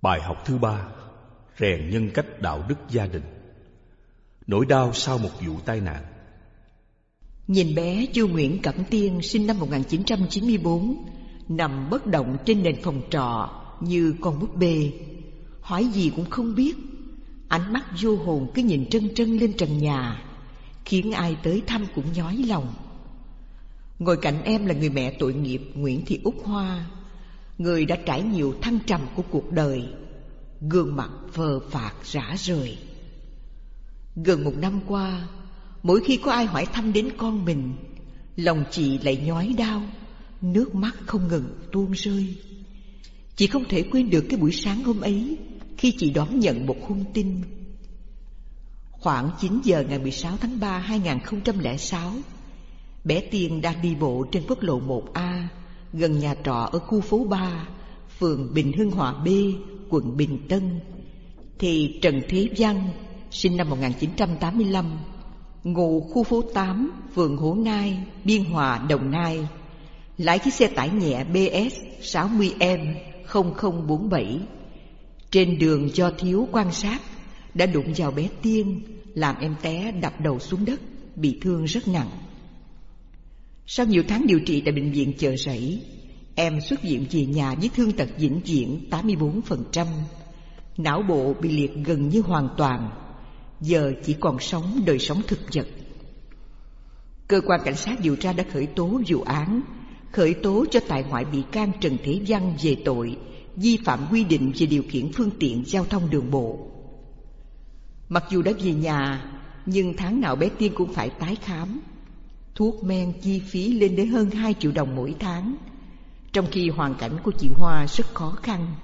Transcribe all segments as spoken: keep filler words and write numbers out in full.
Bài học thứ ba: rèn nhân cách đạo đức gia đình. Nỗi đau sau một vụ tai nạn. Nhìn bé Chu Nguyễn Cẩm Tiên sinh năm một nghìn chín trăm chín mươi bốn, nằm bất động trên nền phòng trọ như con búp bê, hỏi gì cũng không biết. Ánh mắt vô hồn cứ nhìn trân trân lên trần nhà, khiến ai tới thăm cũng nhói lòng. Ngồi cạnh em là người mẹ tội nghiệp Nguyễn Thị Úc Hoa, người đã trải nhiều thăng trầm của cuộc đời, gương mặt phờ phạc rã rời. Gần một năm qua, mỗi khi có ai hỏi thăm đến con mình, lòng chị lại nhói đau, nước mắt không ngừng tuôn rơi. Chị không thể quên được cái buổi sáng hôm ấy, khi chị đón nhận một hung tin. Khoảng chín giờ ngày mười sáu tháng ba hai nghìn không trăm lẻ sáu, bé Tiên đang đi bộ trên quốc lộ một A, gần nhà trọ ở khu phố ba, phường Bình Hưng Hòa B, quận Bình Tân, thì Trần Thế Văn, sinh năm một nghìn chín trăm tám mươi lăm, ngụ khu phố tám, phường Hổ Nai, Biên Hòa, Đồng Nai, lái chiếc xe tải nhẹ B S sáu mươi M không không bốn bảy. Trên đường do thiếu quan sát, đã đụng vào bé Tiên, làm em té đập đầu xuống đất, bị thương rất nặng. Sau nhiều tháng điều trị tại bệnh viện Chợ Rẫy, em xuất viện về nhà với thương tật vĩnh viễn tám mươi bốn phần trăm, não bộ bị liệt gần như hoàn toàn, giờ chỉ còn sống đời sống thực vật. Cơ quan cảnh sát điều tra đã khởi tố vụ án, khởi tố cho tại ngoại bị can Trần Thế Văn về tội vi phạm quy định về điều khiển phương tiện giao thông đường bộ. Mặc dù đã về nhà, nhưng tháng nào bé Tiên cũng phải tái khám. Thuốc men chi phí lên đến hơn hai triệu đồng mỗi tháng, trong khi hoàn cảnh của chị Hoa rất khó khăn.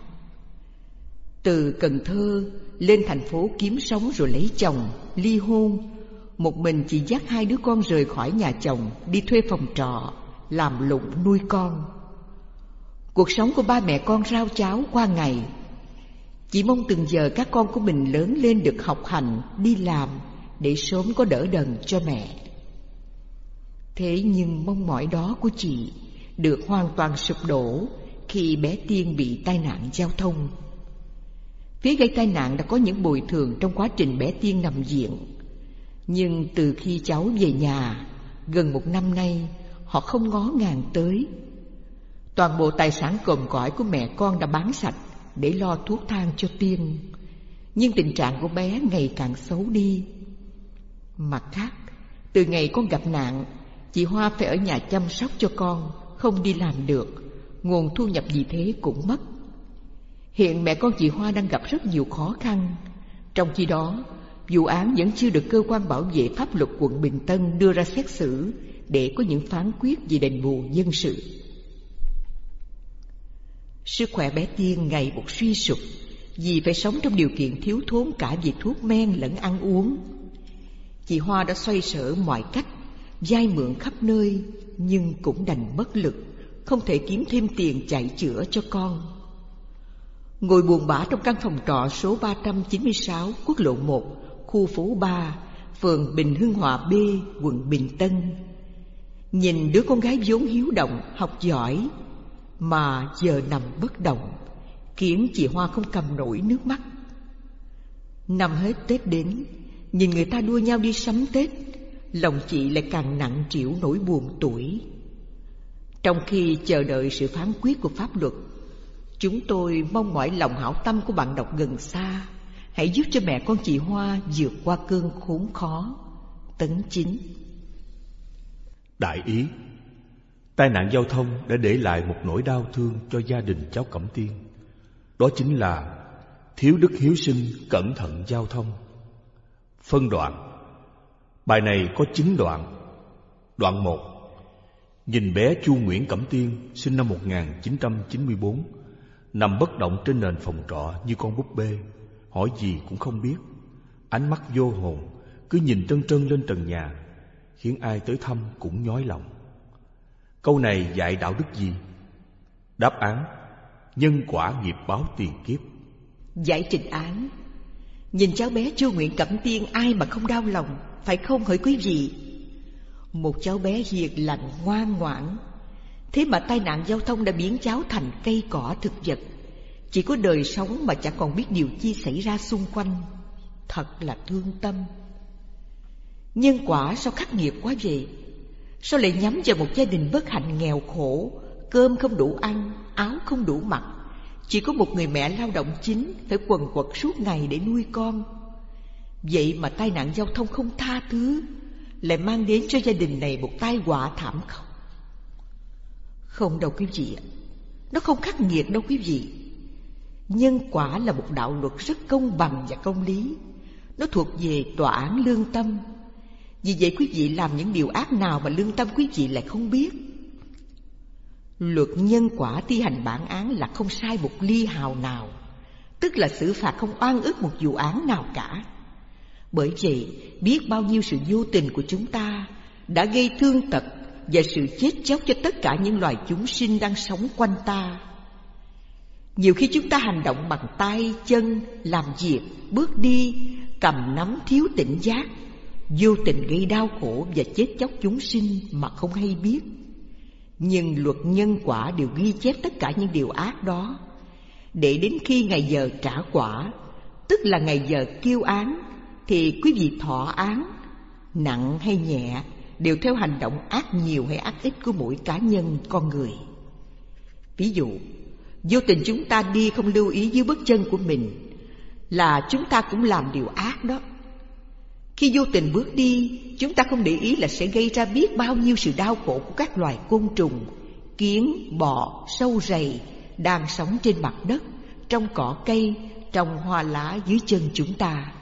Từ Cần Thơ lên thành phố kiếm sống rồi lấy chồng, ly hôn, một mình chị dắt hai đứa con rời khỏi nhà chồng, đi thuê phòng trọ, làm lụng nuôi con. Cuộc sống của ba mẹ con rau cháo qua ngày. Chị mong từng giờ các con của mình lớn lên được học hành, đi làm, để sớm có đỡ đần cho mẹ. Thế nhưng mong mỏi đó của chị được hoàn toàn sụp đổ khi bé Tiên bị tai nạn giao thông. Phía gây tai nạn đã có những bồi thường trong quá trình bé Tiên nằm viện, nhưng từ khi cháu về nhà, gần một năm nay, họ không ngó ngàng tới. Toàn bộ tài sản còm cõi của mẹ con đã bán sạch để lo thuốc thang cho Tiên, nhưng tình trạng của bé ngày càng xấu đi. Mặt khác, từ ngày con gặp nạn, chị Hoa phải ở nhà chăm sóc cho con, không đi làm được, nguồn thu nhập vì thế cũng mất. Hiện mẹ con chị Hoa đang gặp rất nhiều khó khăn. Trong khi đó, vụ án vẫn chưa được cơ quan bảo vệ pháp luật quận Bình Tân đưa ra xét xử để có những phán quyết về đền bù dân sự. Sức khỏe bé Tiên ngày một suy sụp vì phải sống trong điều kiện thiếu thốn cả về thuốc men lẫn ăn uống. Chị Hoa đã xoay sở mọi cách, vay mượn khắp nơi, nhưng cũng đành bất lực, không thể kiếm thêm tiền chạy chữa cho con. Ngồi buồn bã trong căn phòng trọ số ba trăm chín mươi sáu, quốc lộ một, khu phố ba, phường Bình Hưng Hòa B, quận Bình Tân, nhìn đứa con gái vốn hiếu động, học giỏi, mà giờ nằm bất động, khiến chị Hoa không cầm nổi nước mắt. Năm hết Tết đến, nhìn người ta đua nhau đi sắm Tết, lòng chị lại càng nặng trĩu nỗi buồn tủi. Trong khi chờ đợi sự phán quyết của pháp luật, chúng tôi mong mỏi lòng hảo tâm của bạn đọc gần xa hãy giúp cho mẹ con chị Hoa vượt qua cơn khốn khó. Tấn Chính. Đại ý: tai nạn giao thông đã để lại một nỗi đau thương cho gia đình cháu Cẩm Tiên. Đó chính là thiếu đức hiếu sinh, cẩn thận giao thông. Phân đoạn. Bài này có chín đoạn. Đoạn một: nhìn bé Chu Nguyễn Cẩm Tiên sinh năm một nghìn chín trăm chín mươi bốn, nằm bất động trên nền phòng trọ như con búp bê, hỏi gì cũng không biết. Ánh mắt vô hồn, cứ nhìn trân trân lên trần nhà, khiến ai tới thăm cũng nhói lòng. Câu này dạy đạo đức gì? Đáp án: nhân quả nghiệp báo tiền kiếp. Giải trình án: nhìn cháu bé Chu Nguyễn Cẩm Tiên ai mà không đau lòng, phải không hỡi quý vị? Một cháu bé hiền lành ngoan ngoãn, thế mà tai nạn giao thông đã biến cháu thành cây cỏ thực vật. chỉ có đời sống mà chẳng còn biết điều chi xảy ra xung quanh. Thật là thương tâm. Nhân quả sao khắc nghiệt quá vậy? Sao lại nhắm vào một gia đình bất hạnh nghèo khổ, cơm không đủ ăn, áo không đủ mặc, chỉ có một người mẹ lao động chính phải quần quật suốt ngày để nuôi con. Vậy mà tai nạn giao thông không tha thứ lại mang đến cho gia đình này một tai họa thảm khốc. Không đâu quý vị ạ, nó không khắc nghiệt đâu quý vị. Nhân quả là một đạo luật rất công bằng và công lý. Nó thuộc về tòa án lương tâm. Vì vậy quý vị làm những điều ác nào mà lương tâm quý vị lại không biết? Luật nhân quả thi hành bản án là không sai một ly hào nào, tức là xử phạt không oan ức một vụ án nào cả. Bởi vậy, biết bao nhiêu sự vô tình của chúng ta đã gây thương tật và sự chết chóc cho tất cả những loài chúng sinh đang sống quanh ta. Nhiều khi chúng ta hành động bằng tay, chân, làm việc, bước đi, cầm nắm thiếu tỉnh giác, vô tình gây đau khổ và chết chóc chúng sinh mà không hay biết. Nhưng luật nhân quả đều ghi chép tất cả những điều ác đó, để đến khi ngày giờ trả quả, tức là ngày giờ kêu án, thì quý vị thọ án, nặng hay nhẹ, đều theo hành động ác nhiều hay ác ít của mỗi cá nhân con người. Ví dụ, vô tình chúng ta đi không lưu ý dưới bước chân của mình, là chúng ta cũng làm điều ác đó. Khi vô tình bước đi, chúng ta không để ý là sẽ gây ra biết bao nhiêu sự đau khổ của các loài côn trùng, kiến, bọ, sâu rầy đang sống trên mặt đất, trong cỏ cây, trong hoa lá dưới chân chúng ta.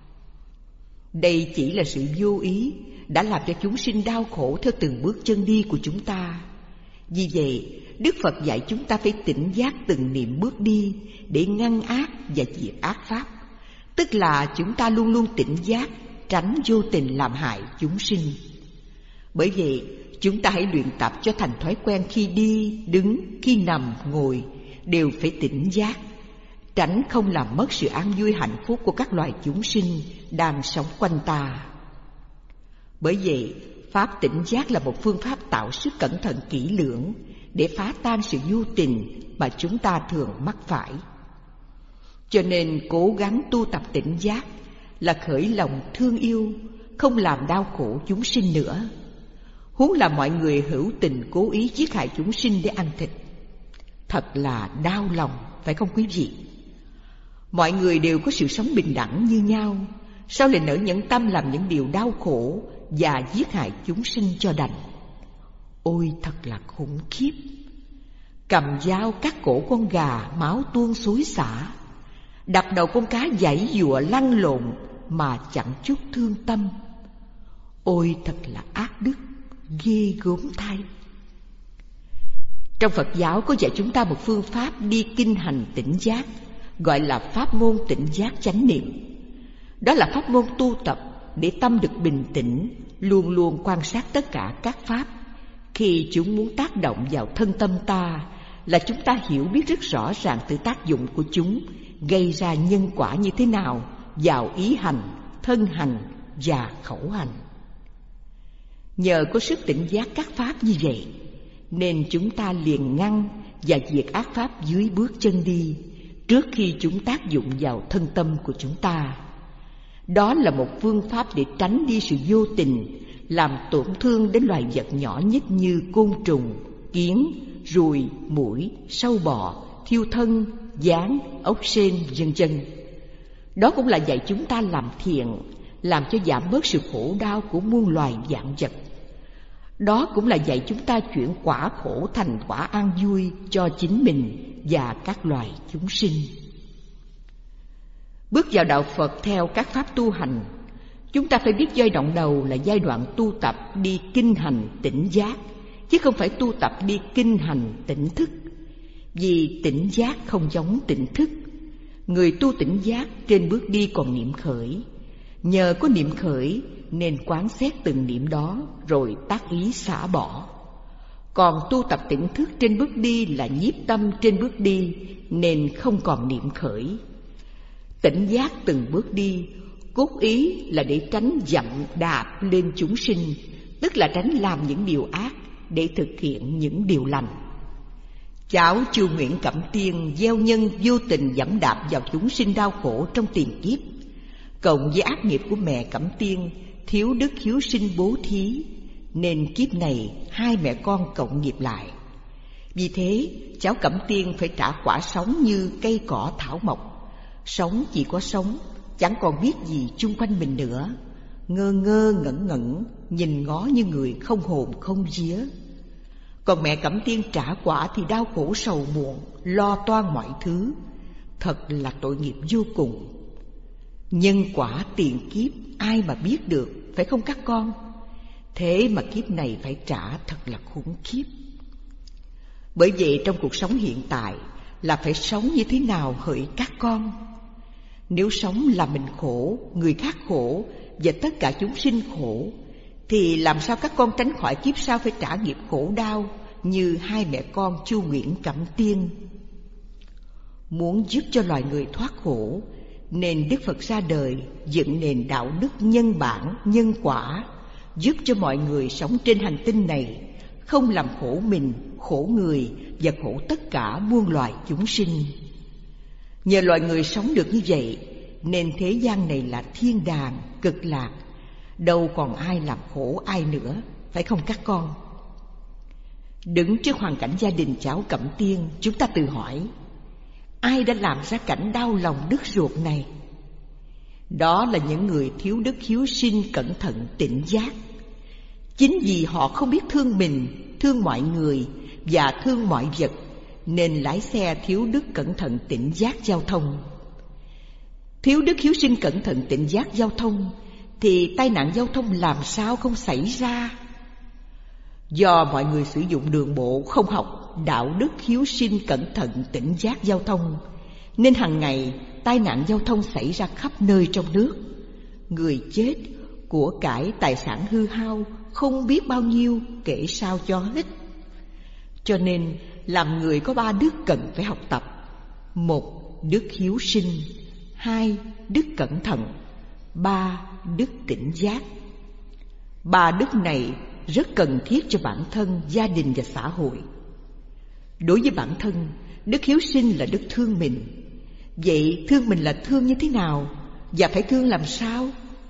Đây chỉ là sự vô ý đã làm cho chúng sinh đau khổ theo từng bước chân đi của chúng ta. Vì vậy, Đức Phật dạy chúng ta phải tỉnh giác từng niệm bước đi để ngăn ác và diệt ác pháp. Tức là chúng ta luôn luôn tỉnh giác, tránh vô tình làm hại chúng sinh. Bởi vậy, chúng ta hãy luyện tập cho thành thói quen khi đi, đứng, khi nằm, ngồi đều phải tỉnh giác, tránh không làm mất sự an vui hạnh phúc của các loài chúng sinh đang sống quanh ta. Bởi vậy, pháp tỉnh giác là một phương pháp tạo sức cẩn thận kỹ lưỡng để phá tan sự vô tình mà chúng ta thường mắc phải. Cho nên cố gắng tu tập tỉnh giác là khởi lòng thương yêu, không làm đau khổ chúng sinh nữa. Huống là mọi người hữu tình cố ý giết hại chúng sinh để ăn thịt. Thật là đau lòng, phải không quý vị? Mọi người đều có sự sống bình đẳng như nhau, sao lại nỡ nhẫn tâm làm những điều đau khổ và giết hại chúng sinh cho đành? Ôi thật là khủng khiếp! Cầm dao cắt cổ con gà, máu tuôn xối xả, đập đầu con cá giãy giụa lăn lộn mà chẳng chút thương tâm. Ôi thật là ác đức, ghê gớm thay! Trong Phật giáo có dạy chúng ta một phương pháp đi kinh hành tỉnh giác, gọi là pháp môn tỉnh giác chánh niệm. Đó là pháp môn tu tập để tâm được bình tĩnh, luôn luôn quan sát tất cả các pháp. Khi chúng muốn tác động vào thân tâm ta, là chúng ta hiểu biết rất rõ ràng từ tác dụng của chúng gây ra nhân quả như thế nào vào ý hành, thân hành và khẩu hành. Nhờ có sức tỉnh giác các pháp như vậy, nên chúng ta liền ngăn và diệt ác pháp dưới bước chân đi, trước khi chúng tác dụng vào thân tâm của chúng ta. Đó là một phương pháp để tránh đi sự vô tình, làm tổn thương đến loài vật nhỏ nhất như côn trùng, kiến, ruồi, muỗi, sâu bọ, thiêu thân, gián, ốc sên, vân vân. Đó cũng là dạy chúng ta làm thiện, làm cho giảm bớt sự khổ đau của muôn loài vạn vật. Đó cũng là dạy chúng ta chuyển quả khổ thành quả an vui cho chính mình và các loài chúng sinh. Bước vào đạo Phật theo các pháp tu hành, chúng ta phải biết giai đoạn đầu là giai đoạn tu tập đi kinh hành tỉnh giác, chứ không phải tu tập đi kinh hành tỉnh thức. Vì tỉnh giác không giống tỉnh thức. Người tu tỉnh giác trên bước đi còn niệm khởi. Nhờ có niệm khởi nên quán xét từng niệm đó rồi tác ý xả bỏ. Còn tu tập tỉnh thức trên bước đi là nhiếp tâm trên bước đi nên không còn niệm khởi. Tỉnh giác từng bước đi, cốt ý là để tránh dậm đạp lên chúng sinh, tức là tránh làm những điều ác để thực hiện những điều lành. Cháu Chu Nguyễn Cẩm Tiên gieo nhân vô tình giẫm đạp vào chúng sinh đau khổ trong tiền kiếp, cộng với ác nghiệp của mẹ Cẩm Tiên thiếu đức hiếu sinh bố thí, nên kiếp này hai mẹ con cộng nghiệp lại. Vì thế cháu Cẩm Tiên phải trả quả sống như cây cỏ thảo mộc. Sống chỉ có sống, chẳng còn biết gì chung quanh mình nữa, ngơ ngơ ngẩn ngẩn, nhìn ngó như người không hồn không vía. Còn mẹ Cẩm Tiên trả quả thì đau khổ sầu muộn, lo toan mọi thứ, thật là tội nghiệp vô cùng. Nhân quả tiền kiếp ai mà biết được, phải không các con? Thế mà kiếp này phải trả thật là khủng khiếp. Bởi vậy trong cuộc sống hiện tại là phải sống như thế nào hỡi các con? Nếu sống là mình khổ, người khác khổ và tất cả chúng sinh khổ, thì làm sao các con tránh khỏi kiếp sau phải trả nghiệp khổ đau như hai mẹ con Chu Nguyễn Cẩm Tiên? Muốn giúp cho loài người thoát khổ, nên Đức Phật ra đời dựng nền đạo đức nhân bản, nhân quả, giúp cho mọi người sống trên hành tinh này không làm khổ mình, khổ người và khổ tất cả muôn loài chúng sinh. Nhờ loài người sống được như vậy, nên thế gian này là thiên đàng, cực lạc, đâu còn ai làm khổ ai nữa, phải không các con? Đứng trước hoàn cảnh gia đình cháu Cẩm Tiên, chúng ta tự hỏi, ai đã làm ra cảnh đau lòng đứt ruột này? Đó là những người thiếu đức hiếu sinh, cẩn thận, tỉnh giác. Chính vì họ không biết thương mình, thương mọi người và thương mọi vật, nên lái xe thiếu đức cẩn thận tỉnh giác giao thông. Thiếu đức hiếu sinh cẩn thận tỉnh giác giao thông thì tai nạn giao thông làm sao không xảy ra? Do mọi người sử dụng đường bộ không học đạo đức hiếu sinh cẩn thận tỉnh giác giao thông, nên hàng ngày tai nạn giao thông xảy ra khắp nơi trong nước. Người chết, của cải tài sản hư hao không biết bao nhiêu, kể sao cho hết. Cho nên làm người có ba đức cần phải học tập: một, đức hiếu sinh; hai, đức cẩn thận; ba, đức tỉnh giác. Ba đức này rất cần thiết cho bản thân, gia đình và xã hội. Đối với bản thân, đức hiếu sinh là đức thương mình. Vậy thương mình là thương như thế nào? Và phải thương làm sao?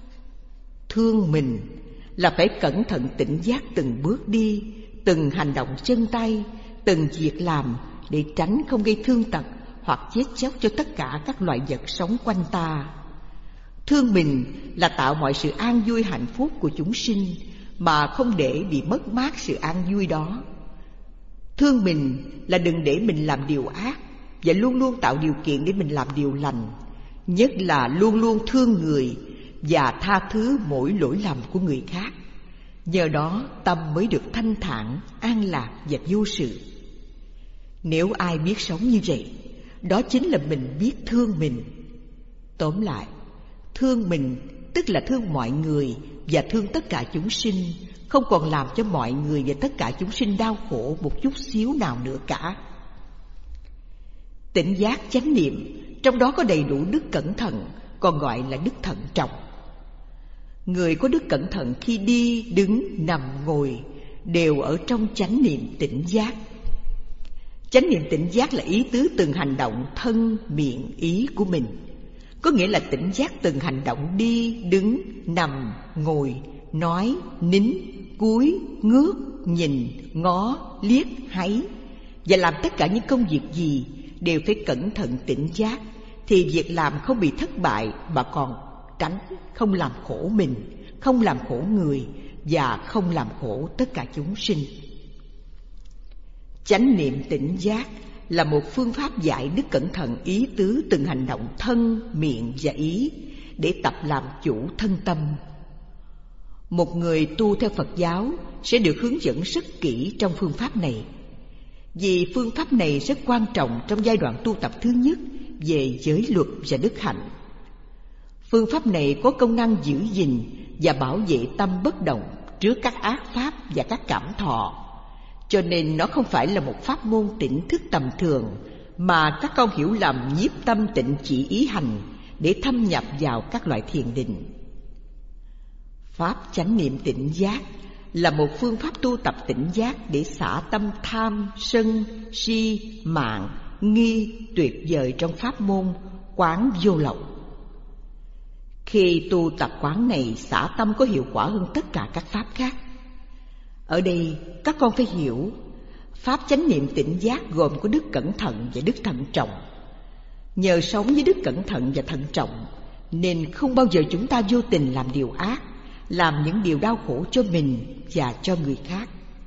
Thương mình là phải cẩn thận tỉnh giác từng bước đi, từng hành động chân tay, từng việc làm, để tránh không gây thương tật hoặc chết chóc cho tất cả các loài vật sống quanh ta. Thương mình là tạo mọi sự an vui hạnh phúc của chúng sinh, mà không để bị mất mát sự an vui đó. Thương mình là đừng để mình làm điều ác, và luôn luôn tạo điều kiện để mình làm điều lành, nhất là luôn luôn thương người và tha thứ mỗi lỗi lầm của người khác. Nhờ đó tâm mới được thanh thản, an lạc và vô sự. Nếu ai biết sống như vậy, đó chính là mình biết thương mình. Tóm lại, thương mình tức là thương mọi người và thương tất cả chúng sinh, không còn làm cho mọi người và tất cả chúng sinh đau khổ một chút xíu nào nữa cả. Tỉnh giác chánh niệm, trong đó có đầy đủ đức cẩn thận, còn gọi là đức thận trọng. Người có đức cẩn thận khi đi, đứng, nằm, ngồi đều ở trong chánh niệm tỉnh giác. Chánh niệm tỉnh giác là ý tứ từng hành động thân, miệng, ý của mình. Có nghĩa là tỉnh giác từng hành động đi, đứng, nằm, ngồi, nói, nín, cúi, ngước, nhìn, ngó, liếc, háy. Và làm tất cả những công việc gì đều phải cẩn thận tỉnh giác, thì việc làm không bị thất bại, mà còn tránh không làm khổ mình, không làm khổ người và không làm khổ tất cả chúng sinh. Chánh niệm tỉnh giác là một phương pháp dạy đức cẩn thận ý tứ từng hành động thân, miệng và ý, để tập làm chủ thân tâm. Một người tu theo Phật giáo sẽ được hướng dẫn rất kỹ trong phương pháp này, vì phương pháp này rất quan trọng trong giai đoạn tu tập thứ nhất về giới luật và đức hạnh. Phương pháp này có công năng giữ gìn và bảo vệ tâm bất động trước các ác pháp và các cảm thọ, cho nên nó không phải là một pháp môn tỉnh thức tầm thường, mà các con hiểu lầm nhiếp tâm tịnh chỉ ý hành để thâm nhập vào các loại thiền định. Pháp chánh niệm tỉnh giác là một phương pháp tu tập tỉnh giác để xả tâm tham, sân, si, mạn, nghi tuyệt vời trong pháp môn quán vô lậu. Khi tu tập quán này, xả tâm có hiệu quả hơn tất cả các pháp khác. Ở đây các con phải hiểu, pháp chánh niệm tỉnh giác gồm có đức cẩn thận và đức thận trọng. Nhờ sống với đức cẩn thận và thận trọng nên không bao giờ chúng ta vô tình làm điều ác, làm những điều đau khổ cho mình và cho người khác.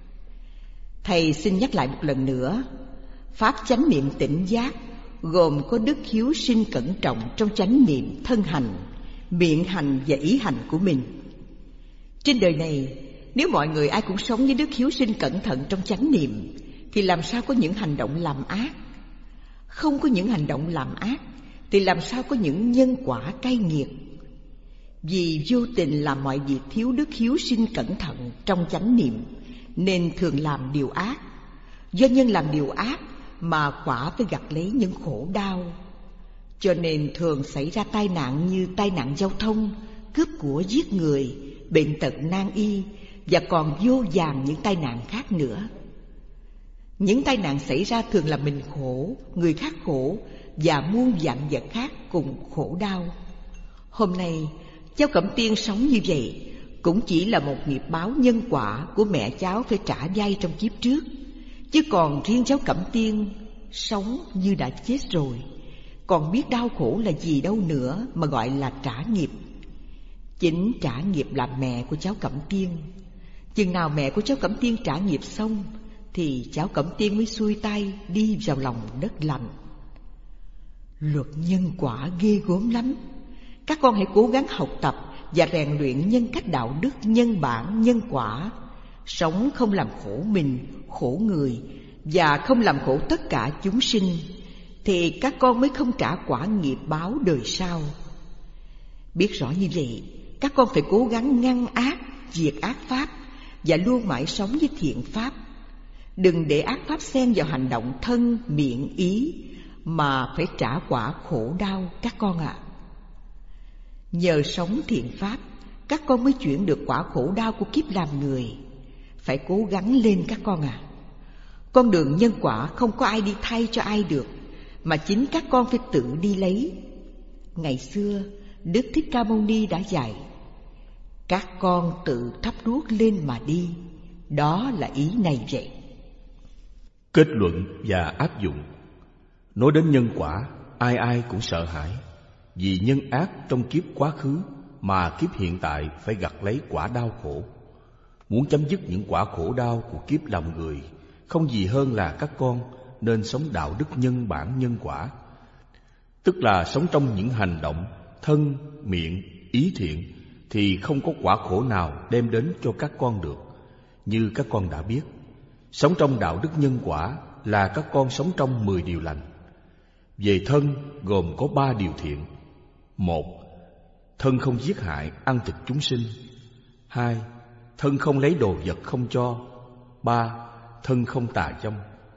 Thầy xin nhắc lại một lần nữa, pháp chánh niệm tỉnh giác gồm có đức hiếu sinh cẩn trọng trong chánh niệm thân hành, miệng hành và ý hành của mình. Trên đời này, nếu mọi người ai cũng sống với đức hiếu sinh cẩn thận trong chánh niệm thì làm sao có những hành động làm ác? Không có những hành động làm ác thì làm sao có những nhân quả cay nghiệt? Vì vô tình làm mọi việc thiếu đức hiếu sinh cẩn thận trong chánh niệm nên thường làm điều ác. Do nhân làm điều ác mà quả phải gặt lấy những khổ đau. Cho nên thường xảy ra tai nạn như tai nạn giao thông, cướp của giết người, bệnh tật nan y và còn vô vàn những tai nạn khác nữa. Những tai nạn xảy ra thường là mình khổ, người khác khổ và muôn vạn vật khác cùng khổ đau. Hôm nay cháu Cẩm Tiên sống như vậy cũng chỉ là một nghiệp báo nhân quả của mẹ cháu phải trả vay trong kiếp trước. Chứ còn riêng cháu Cẩm Tiên sống như đã chết rồi, còn biết đau khổ là gì đâu nữa mà gọi là trả nghiệp. Chính trả nghiệp là mẹ của cháu Cẩm Tiên. Chừng nào mẹ của cháu Cẩm Tiên trả nghiệp xong thì cháu Cẩm Tiên mới xuôi tay đi vào lòng đất lạnh. Luật nhân quả ghê gớm lắm. Các con hãy cố gắng học tập và rèn luyện nhân cách đạo đức nhân bản nhân quả, sống không làm khổ mình, khổ người và không làm khổ tất cả chúng sinh, thì các con mới không trả quả nghiệp báo đời sau. Biết rõ như vậy, các con phải cố gắng ngăn ác, diệt ác pháp và luôn mãi sống với thiện pháp. Đừng để ác pháp xen vào hành động thân, miệng, ý mà phải trả quả khổ đau các con ạ. À. Nhờ sống thiện pháp, các con mới chuyển được quả khổ đau của kiếp làm người. Phải cố gắng lên các con ạ. À. Con đường nhân quả không có ai đi thay cho ai được, mà chính các con phải tự đi lấy. Ngày xưa, Đức Thích Ca Mâu Ni đã dạy, các con tự thắp đuốc lên mà đi. Đó là ý này vậy. Kết luận và áp dụng. Nói đến nhân quả, ai ai cũng sợ hãi. Vì nhân ác trong kiếp quá khứ mà kiếp hiện tại phải gặt lấy quả đau khổ. Muốn chấm dứt những quả khổ đau của kiếp làm người, không gì hơn là các con nên sống đạo đức nhân bản nhân quả. Tức là sống trong những hành động thân, miệng, ý thiện thì không có quả khổ nào đem đến cho các con được. Như các con đã biết, sống trong đạo đức nhân quả là các con sống trong mười điều lành. Về thân gồm có ba điều thiện. Một, thân không giết hại, ăn thịt chúng sinh. Hai, thân không lấy đồ vật không cho. Ba, thân không tà dâm.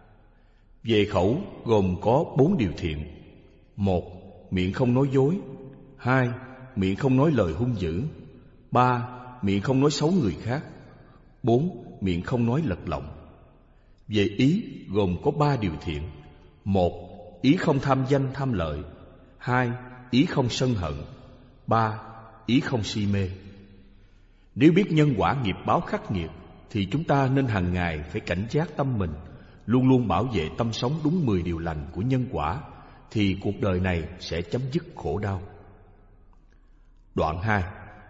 Về khẩu gồm có bốn điều thiện. Một, miệng không nói dối. Hai, miệng không nói lời hung dữ. Ba, miệng không nói xấu người khác. Bốn, miệng không nói lật lọng. Về ý gồm có ba điều thiện. Một, ý không tham danh tham lợi. Hai, ý không sân hận. Ba, ý không si mê. Nếu biết nhân quả nghiệp báo khắc nghiệt thì chúng ta nên hàng ngày phải cảnh giác tâm mình, luôn luôn bảo vệ tâm sống đúng mười điều lành của nhân quả, thì cuộc đời này sẽ chấm dứt khổ đau. Đoạn hai.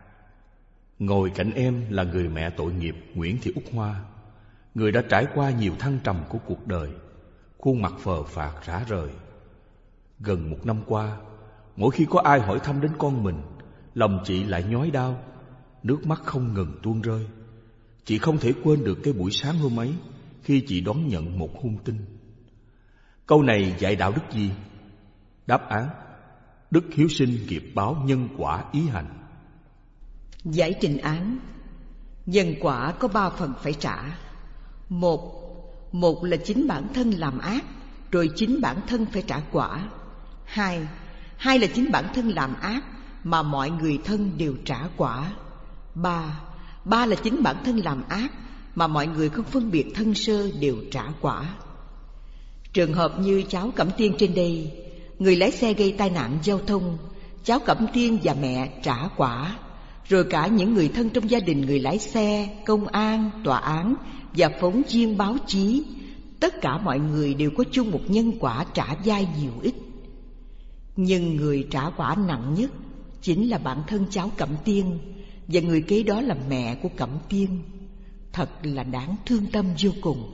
Ngồi cạnh em là người mẹ tội nghiệp Nguyễn Thị Úc Hoa. Người đã trải qua nhiều thăng trầm của cuộc đời, khuôn mặt phờ phạc rã rời. Gần một năm qua, mỗi khi có ai hỏi thăm đến con mình, lòng chị lại nhói đau, nước mắt không ngừng tuôn rơi. Chị không thể quên được cái buổi sáng hôm ấy khi chị đón nhận một hung tin. Câu này dạy đạo đức gì? Đáp án: đức hiếu sinh nghiệp báo nhân quả ý hành. Giải trình án: nhân quả có ba phần phải trả. Một, một là chính bản thân làm ác, rồi chính bản thân phải trả quả. Hai, hai là chính bản thân làm ác mà mọi người thân đều trả quả. Ba, ba là chính bản thân làm ác mà mọi người không phân biệt thân sơ đều trả quả. Trường hợp như cháu Cẩm Tiên trên đây, người lái xe gây tai nạn giao thông, cháu Cẩm Tiên và mẹ trả quả, rồi cả những người thân trong gia đình người lái xe, công an, tòa án và phóng viên báo chí, tất cả mọi người đều có chung một nhân quả trả vai nhiều ít. Nhưng người trả quả nặng nhất chính là bản thân cháu Cẩm Tiên, và người kế đó là mẹ của Cẩm Tiên. Thật là đáng thương tâm vô cùng.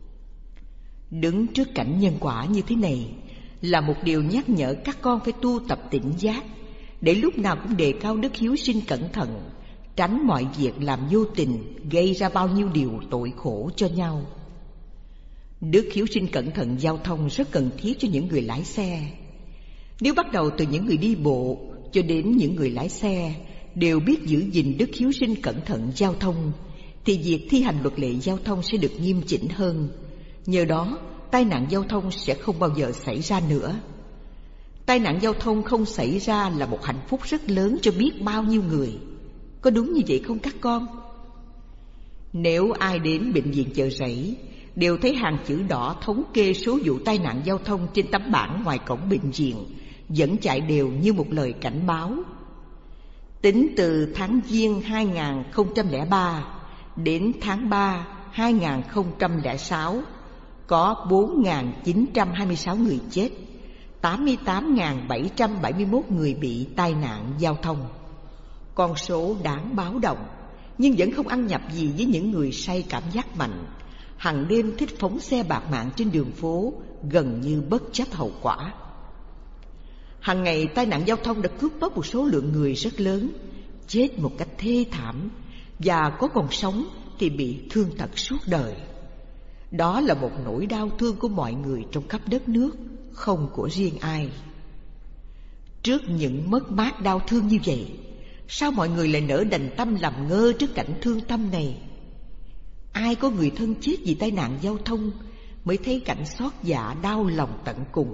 Đứng trước cảnh nhân quả như thế này là một điều nhắc nhở các con phải tu tập tỉnh giác, để lúc nào cũng đề cao đức hiếu sinh cẩn thận, tránh mọi việc làm vô tình gây ra bao nhiêu điều tội khổ cho nhau. Đức hiếu sinh cẩn thận giao thông rất cần thiết cho những người lái xe. Nếu bắt đầu từ những người đi bộ cho đến những người lái xe đều biết giữ gìn đức hiếu sinh cẩn thận giao thông, thì việc thi hành luật lệ giao thông sẽ được nghiêm chỉnh hơn. Nhờ đó, tai nạn giao thông sẽ không bao giờ xảy ra nữa. Tai nạn giao thông không xảy ra là một hạnh phúc rất lớn cho biết bao nhiêu người. Có đúng như vậy không các con? Nếu ai đến bệnh viện Chợ Rẫy đều thấy hàng chữ đỏ thống kê số vụ tai nạn giao thông trên tấm bảng ngoài cổng bệnh viện, vẫn chạy đều như một lời cảnh báo. Tính từ tháng Giêng hai không không ba đến tháng ba hai không không sáu, có bốn nghìn chín trăm hai mươi sáu người chết, tám mươi tám nghìn bảy trăm bảy mươi mốt người bị tai nạn giao thông. Con số đáng báo động, nhưng vẫn không ăn nhập gì với những người say cảm giác mạnh, hàng đêm thích phóng xe bạt mạng trên đường phố, gần như bất chấp hậu quả. Hàng ngày tai nạn giao thông đã cướp bóc một số lượng người rất lớn, chết một cách thê thảm, và có còn sống thì bị thương tật suốt đời. Đó là một nỗi đau thương của mọi người trong khắp đất nước, không của riêng ai. Trước những mất mát đau thương như vậy, sao mọi người lại nỡ đành tâm làm ngơ trước cảnh thương tâm này? Ai có người thân chết vì tai nạn giao thông mới thấy cảnh xót dạ đau lòng tận cùng.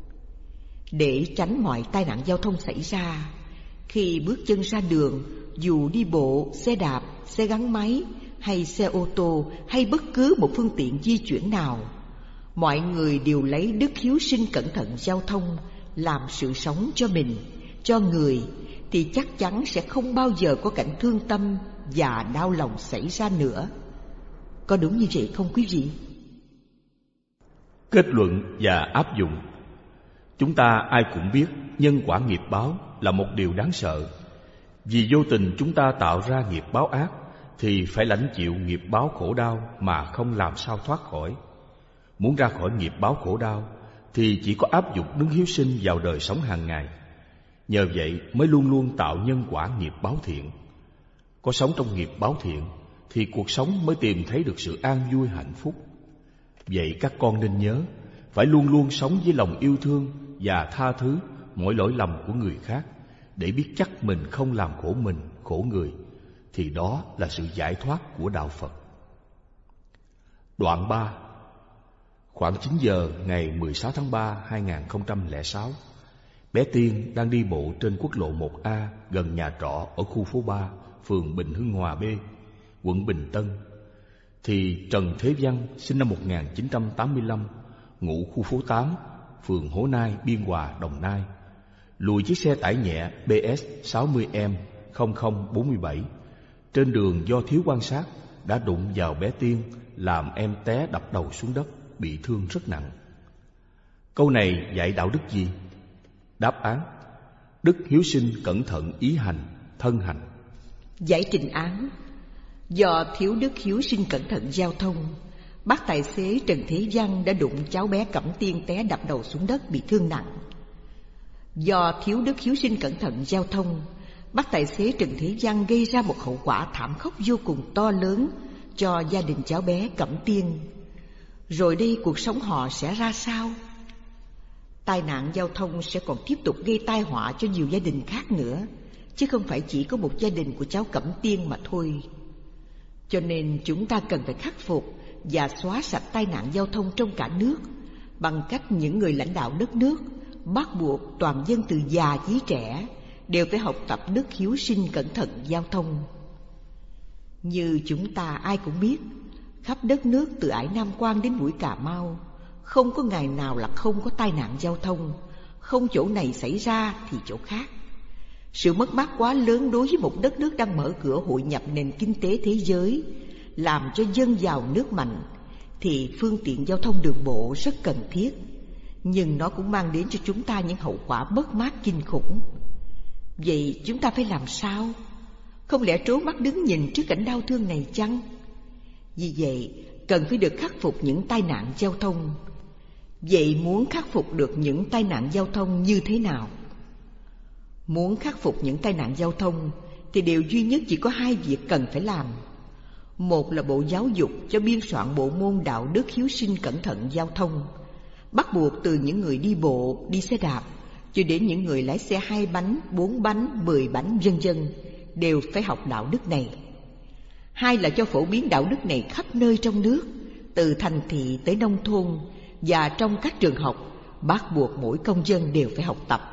Để tránh mọi tai nạn giao thông xảy ra, khi bước chân ra đường, dù đi bộ, xe đạp, xe gắn máy hay xe ô tô hay bất cứ một phương tiện di chuyển nào, mọi người đều lấy đức hiếu sinh cẩn thận giao thông làm sự sống cho mình, cho người, thì chắc chắn sẽ không bao giờ có cảnh thương tâm và đau lòng xảy ra nữa. Có đúng như vậy không quý vị? Kết luận và áp dụng. Chúng ta ai cũng biết nhân quả nghiệp báo là một điều đáng sợ. Vì vô tình chúng ta tạo ra nghiệp báo ác thì phải lãnh chịu nghiệp báo khổ đau mà không làm sao thoát khỏi. Muốn ra khỏi nghiệp báo khổ đau thì chỉ có áp dụng đức hiếu sinh vào đời sống hàng ngày. Nhờ vậy mới luôn luôn tạo nhân quả nghiệp báo thiện. Có sống trong nghiệp báo thiện thì cuộc sống mới tìm thấy được sự an vui hạnh phúc. Vậy các con nên nhớ, phải luôn luôn sống với lòng yêu thương và tha thứ mỗi lỗi lầm của người khác, để biết chắc mình không làm khổ mình, khổ người, thì đó là sự giải thoát của đạo Phật. Đoạn ba. Khoảng chín giờ ngày mười sáu tháng ba hai nghìn không trăm lẻ sáu, bé Tiên đang đi bộ trên quốc lộ một A gần nhà trọ ở khu phố ba, phường Bình Hưng Hòa B, quận Bình Tân, thì Trần Thế Văn sinh năm một nghìn chín trăm tám mươi lăm, ngụ khu phố tám, phường Hố Nai, Biên Hòa, Đồng Nai, lùi chiếc xe tải nhẹ B S sáu mươi M không không bốn bảy trên đường do thiếu quan sát đã đụng vào bé Tiên, làm em té đập đầu xuống đất, bị thương rất nặng. Câu này dạy đạo đức gì? Đáp án: đức hiếu sinh cẩn thận ý hành, thân hành. Giải trình án: do thiếu đức hiếu sinh cẩn thận giao thông, bác tài xế Trần Thế Văn đã đụng cháu bé Cẩm Tiên té đập đầu xuống đất, bị thương nặng. Do thiếu đức hiếu sinh cẩn thận giao thông, bác tài xế Trần Thế Văn gây ra một hậu quả thảm khốc vô cùng to lớn cho gia đình cháu bé Cẩm Tiên. Rồi đây cuộc sống họ sẽ ra sao? Tai nạn giao thông sẽ còn tiếp tục gây tai họa cho nhiều gia đình khác nữa, chứ không phải chỉ có một gia đình của cháu Cẩm Tiên mà thôi. Cho nên chúng ta cần phải khắc phục và xóa sạch tai nạn giao thông trong cả nước, bằng cách những người lãnh đạo đất nước bắt buộc toàn dân từ già chí trẻ đều phải học tập đức hiếu sinh cẩn thận giao thông. Như chúng ta ai cũng biết, khắp đất nước từ ải Nam Quan đến mũi Cà Mau, không có ngày nào là không có tai nạn giao thông, không chỗ này xảy ra thì chỗ khác. Sự mất mát quá lớn đối với một đất nước đang mở cửa hội nhập nền kinh tế thế giới, làm cho dân giàu nước mạnh, thì phương tiện giao thông đường bộ rất cần thiết. Nhưng nó cũng mang đến cho chúng ta những hậu quả mất mát kinh khủng. Vậy chúng ta phải làm sao? Không lẽ trố mắt đứng nhìn trước cảnh đau thương này chăng? Vì vậy, cần phải được khắc phục những tai nạn giao thông. Vậy muốn khắc phục được những tai nạn giao thông như thế nào? Muốn khắc phục những tai nạn giao thông thì điều duy nhất chỉ có hai việc cần phải làm. Một là Bộ Giáo dục cho biên soạn bộ môn đạo đức hiếu sinh cẩn thận giao thông, bắt buộc từ những người đi bộ, đi xe đạp cho đến những người lái xe hai bánh, bốn bánh, mười bánh vân vân đều phải học đạo đức này. Hai là cho phổ biến đạo đức này khắp nơi trong nước, từ thành thị tới nông thôn, và trong các trường học bắt buộc mỗi công dân đều phải học tập.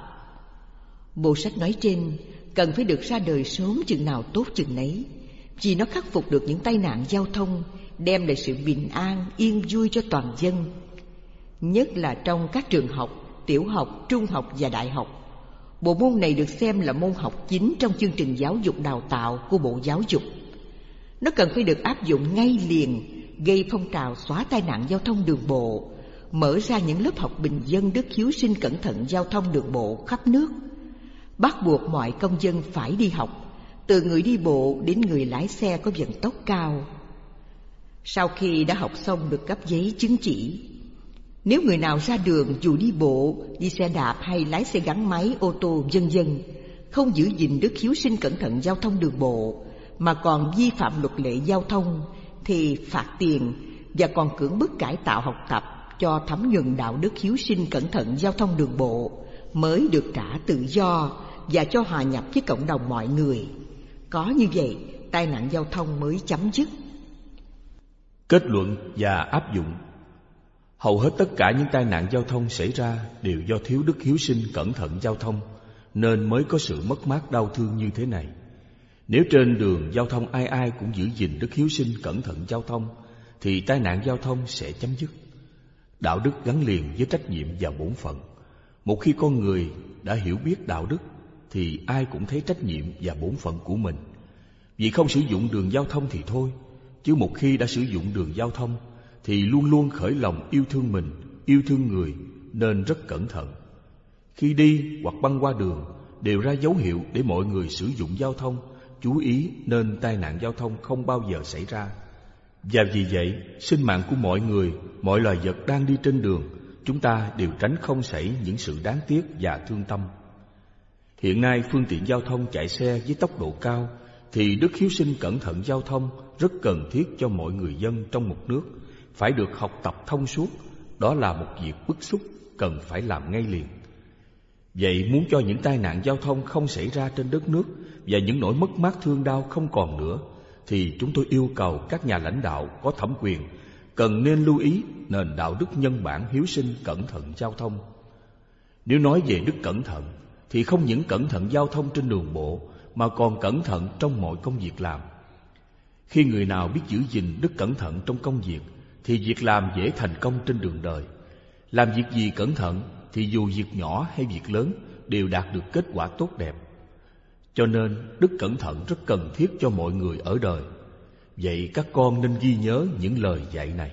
Bộ sách nói trên cần phải được ra đời sớm chừng nào tốt chừng nấy, vì nó khắc phục được những tai nạn giao thông, đem lại sự bình an, yên vui cho toàn dân. Nhất là trong các trường học, tiểu học, trung học và đại học. Bộ môn này được xem là môn học chính trong chương trình giáo dục đào tạo của Bộ Giáo dục. Nó cần phải được áp dụng ngay liền, gây phong trào xóa tai nạn giao thông đường bộ, mở ra những lớp học bình dân đức hiếu sinh cẩn thận giao thông đường bộ khắp nước, bắt buộc mọi công dân phải đi học, từ người đi bộ đến người lái xe có vận tốc cao. Sau khi đã học xong được cấp giấy chứng chỉ, nếu người nào ra đường dù đi bộ, đi xe đạp hay lái xe gắn máy, ô tô vân vân, không giữ gìn đức hiếu sinh cẩn thận giao thông đường bộ mà còn vi phạm luật lệ giao thông thì phạt tiền và còn cưỡng bức cải tạo học tập cho thấm nhuần đạo đức hiếu sinh cẩn thận giao thông đường bộ mới được trả tự do và cho hòa nhập với cộng đồng mọi người. Có như vậy, tai nạn giao thông mới chấm dứt. Kết luận và áp dụng. Hầu hết tất cả những tai nạn giao thông xảy ra đều do thiếu đức hiếu sinh cẩn thận giao thông, nên mới có sự mất mát đau thương như thế này. Nếu trên đường giao thông ai ai cũng giữ gìn đức hiếu sinh cẩn thận giao thông, thì tai nạn giao thông sẽ chấm dứt. Đạo đức gắn liền với trách nhiệm và bổn phận. Một khi con người đã hiểu biết đạo đức, thì ai cũng thấy trách nhiệm và bổn phận của mình. Vì không sử dụng đường giao thông thì thôi, chứ một khi đã sử dụng đường giao thông thì luôn luôn khởi lòng yêu thương mình, yêu thương người, nên rất cẩn thận. Khi đi hoặc băng qua đường đều ra dấu hiệu để mọi người sử dụng giao thông chú ý, nên tai nạn giao thông không bao giờ xảy ra. Và vì vậy, sinh mạng của mọi người, mọi loài vật đang đi trên đường, chúng ta đều tránh không xảy những sự đáng tiếc và thương tâm. Hiện nay phương tiện giao thông chạy xe với tốc độ cao, thì đức hiếu sinh cẩn thận giao thông rất cần thiết cho mọi người dân trong một nước, phải được học tập thông suốt. Đó là một việc bức xúc cần phải làm ngay liền. Vậy muốn cho những tai nạn giao thông không xảy ra trên đất nước và những nỗi mất mát thương đau không còn nữa, thì chúng tôi yêu cầu các nhà lãnh đạo có thẩm quyền cần nên lưu ý nền đạo đức nhân bản hiếu sinh cẩn thận giao thông. Nếu nói về đức cẩn thận thì không những cẩn thận giao thông trên đường bộ mà còn cẩn thận trong mọi công việc làm. Khi người nào biết giữ gìn đức cẩn thận trong công việc thì việc làm dễ thành công trên đường đời. Làm việc gì cẩn thận thì dù việc nhỏ hay việc lớn đều đạt được kết quả tốt đẹp. Cho nên đức cẩn thận rất cần thiết cho mọi người ở đời. Vậy các con nên ghi nhớ những lời dạy này.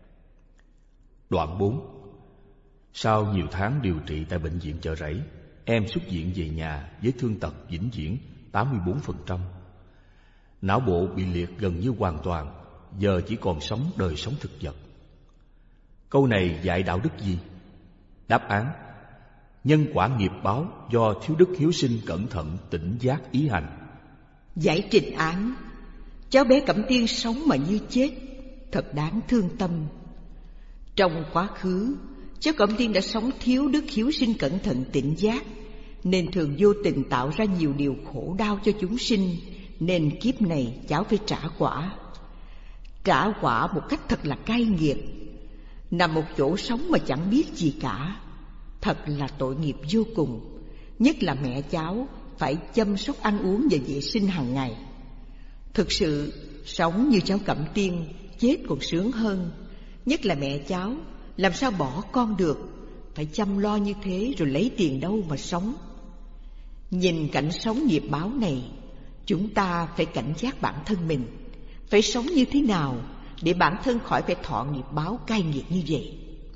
Đoạn bốn. Sau nhiều tháng điều trị tại bệnh viện Chợ Rẫy, em xuất viện về nhà với thương tật vĩnh viễn tám mươi bốn phần trăm. Não bộ bị liệt gần như hoàn toàn, giờ chỉ còn sống đời sống thực vật. Câu này dạy đạo đức gì? Đáp án: nhân quả nghiệp báo do thiếu đức hiếu sinh cẩn thận tỉnh giác ý hành. Giải trình án: cháu bé Cẩm Tiên sống mà như chết, thật đáng thương tâm. Trong quá khứ, cháu Cẩm Tiên đã sống thiếu đức hiếu sinh cẩn thận tỉnh giác, nên thường vô tình tạo ra nhiều điều khổ đau cho chúng sinh, nên kiếp này cháu phải trả quả. Trả quả một cách thật là cay nghiệt. Nằm một chỗ sống mà chẳng biết gì cả, thật là tội nghiệp vô cùng. Nhất là mẹ cháu phải chăm sóc ăn uống và vệ sinh hàng ngày. Thực sự sống như cháu Cẩm Tiên chết còn sướng hơn. Nhất là mẹ cháu, làm sao bỏ con được, phải chăm lo như thế rồi lấy tiền đâu mà sống. Nhìn cảnh sống nghiệp báo này, chúng ta phải cảnh giác bản thân mình, phải sống như thế nào để bản thân khỏi phải thọ nghiệp báo cay nghiệt như vậy.